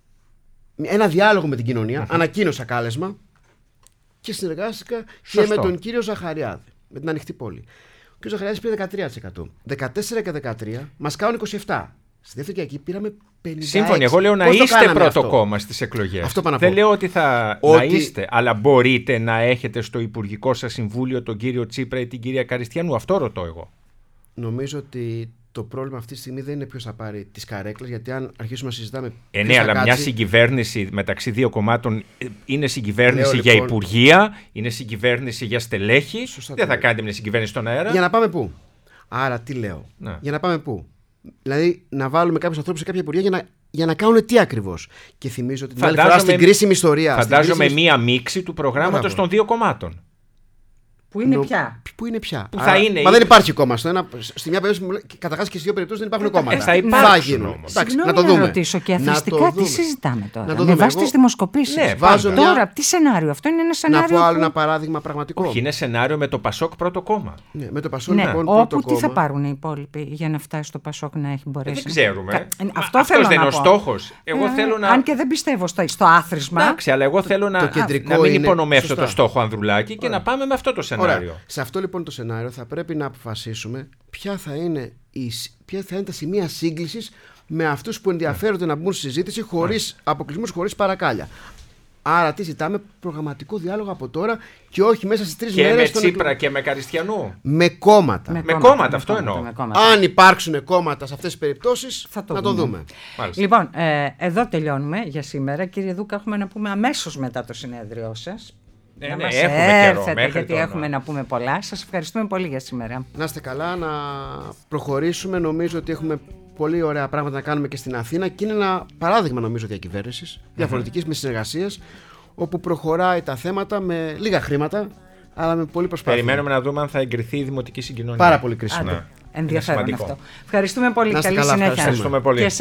S2: ένα διάλογο με την κοινωνία, mm-hmm. ανακοίνωσα κάλεσμα και συνεργάστηκα και με τον κύριο Ζαχαριάδη, με την Ανοιχτή Πόλη. Ο κ. Ζαχαριάδης πήρε δεκατρία τοις εκατό. δεκατέσσερα και δεκατρία μας κάνουν είκοσι επτά. Στη δεύτερη Κυριακή πήραμε πενήντα έξι.
S3: Σύμφωνοι, εγώ λέω να
S2: Πώς το
S3: είστε
S2: κάναμε
S3: πρώτο
S2: αυτό?
S3: κόμμα στις εκλογές.
S2: Αυτό πάω να
S3: Δεν
S2: πω.
S3: λέω ότι θα
S2: Ότι-
S3: να είστε, αλλά μπορείτε να έχετε στο Υπουργικό σας Συμβούλιο τον κύριο Τσίπρα ή την κυρία Καριστιανού. Αυτό ρωτώ εγώ.
S2: Νομίζω ότι το πρόβλημα αυτή τη στιγμή δεν είναι ποιος θα πάρει τις καρέκλες, γιατί αν αρχίσουμε να συζητάμε.
S3: Ε,
S2: ποιος
S3: ναι,
S2: θα
S3: αλλά μια
S2: κάτσει,
S3: συγκυβέρνηση μεταξύ δύο κομμάτων ε, είναι συγκυβέρνηση
S2: Λέω,
S3: για
S2: λοιπόν-
S3: υπουργεία, είναι συγκυβέρνηση για στελέχη.
S2: Σωστά
S3: Δεν
S2: το
S3: θα
S2: λέω.
S3: κάνετε μια συγκυβέρνηση στον αέρα.
S2: Για να πάμε πού. Άρα τι λέω.
S3: Ναι.
S2: Για να πάμε πού. Δηλαδή να βάλουμε κάποιους ανθρώπους σε κάποια υπουργεία για να, για να κάνουν τι ακριβώς. Και θυμίζω ότι την άλλη φορά
S3: Φαντάζομαι-
S2: στην κρίσιμη ιστορία. στην
S3: Φαντάζομαι
S2: κρίσιμη-
S3: μία μίξη του προγράμματος
S2: Μπράβο.
S3: των δύο κομμάτων.
S1: Που είναι
S2: Νο-
S1: πια.
S2: Πού είναι πια.
S3: Που θα
S2: Άρα-
S3: είναι,
S2: Μα
S3: ή-
S2: δεν υπάρχει κόμμα. Στο ένα, στη μια περίπτωση, καταρχάς και στις δύο περιπτώσεις δεν υπάρχουν κόμματα.
S3: Ε, θα υπάρξουν
S2: γίνουν.
S3: όμως.
S2: Εντάξει,
S1: Συγγνώμη
S2: να το δούμε.
S1: ρωτήσω και
S2: Να το
S1: αθρηστικά τι
S2: δούμε.
S1: συζητάμε τώρα.
S2: Να το
S1: Με
S2: δούμε.
S1: βάση
S2: Εγώ-
S1: τις δημοσκοπήσεις.
S3: Ναι,
S2: βάζω
S3: πάντα.
S2: μια-
S1: Τώρα, τι σενάριο. Αυτό είναι ένα
S2: Να
S1: σενάριο.
S2: πω άλλο
S1: που-
S2: ένα παράδειγμα πραγματικό.
S3: Όχι, είναι σενάριο με το Πασόκ πρώτο κόμμα.
S2: Ναι, με το Πασόκ
S1: Ναι,
S2: λοιπόν πρώτο
S1: όπου τι
S2: κόμμα.
S1: θα πάρουν οι υπόλοιποι για να φτάσει στο Πασόκ να έχει μπορέσει.
S3: Δεν ξέρουμε.
S1: Κα-
S3: ε.
S1: ε,
S3: Μα
S1: Αυτό
S3: αυτός
S1: θέλω
S3: δεν
S1: να
S3: είναι ο
S1: πω.
S3: στόχος. Εγώ
S1: Ε,
S3: θέλω να.
S1: Αν και δεν πιστεύω στο, στο άθροισμα.
S3: Εντάξει, αλλά εγώ θέλω να,
S2: το κεντρικό
S3: να μην
S2: είναι-
S3: υπονομεύσω
S2: σωστά.
S3: το στόχο Ανδρουλάκη και
S2: Ωραία.
S3: να πάμε με αυτό το σενάριο.
S2: Ωραία. Σε αυτό λοιπόν το σενάριο θα πρέπει να αποφασίσουμε ποια θα είναι, η, σ- ποια θα είναι τα σημεία σύγκλησης με αυτούς που ενδιαφέρονται να μπουν στη συζήτηση χωρίς αποκλεισμούς, χωρίς παρακάλια. Άρα τι ζητάμε, προγραμματικό διάλογο από τώρα και όχι μέσα στις τρεις
S3: Και με
S2: μέρες των
S3: Τσίπρα
S2: εκλογών.
S3: και με Καριστιανού.
S2: Με κόμματα.
S3: Με κόμματα, αυτό εννοώ.
S1: με κόμματα.
S2: Αν υπάρξουν κόμματα σε αυτές τις περιπτώσεις,
S1: Θα το
S2: να το
S1: δούμε.
S2: δούμε.
S3: Μάλιστα.
S1: Λοιπόν, ε, εδώ τελειώνουμε για σήμερα. Κύριε Δούκα, έχουμε να πούμε αμέσως μετά το συνέδριό σας.
S3: Ε,
S1: να
S3: ναι,
S1: μας
S3: έχουμε καιρό,
S1: έρθετε,
S3: μέχρι
S1: γιατί
S3: τον-
S1: έχουμε να πούμε πολλά. Σας ευχαριστούμε πολύ για σήμερα.
S2: Να είστε καλά, να προχωρήσουμε. Νομίζω ότι έχουμε πολύ ωραία πράγματα να κάνουμε και στην Αθήνα και είναι ένα παράδειγμα, νομίζω, διακυβέρνησης, διαφορετικής με συνεργασίες, όπου προχωράει τα θέματα με λίγα χρήματα, αλλά με πολύ προσπάθεια.
S3: Περιμένουμε να δούμε αν θα εγκριθεί η δημοτική συγκοινωνία.
S2: Πάρα πολύ κρίσιμο.
S3: Ναι.
S1: Ενδιαφέρον
S3: σημαντικό.
S1: αυτό. Ευχαριστούμε πολύ.
S2: Να είστε
S1: Καλή
S2: καλά,
S1: συνέχεια.
S2: ευχαριστούμε
S3: πολύ.
S1: Και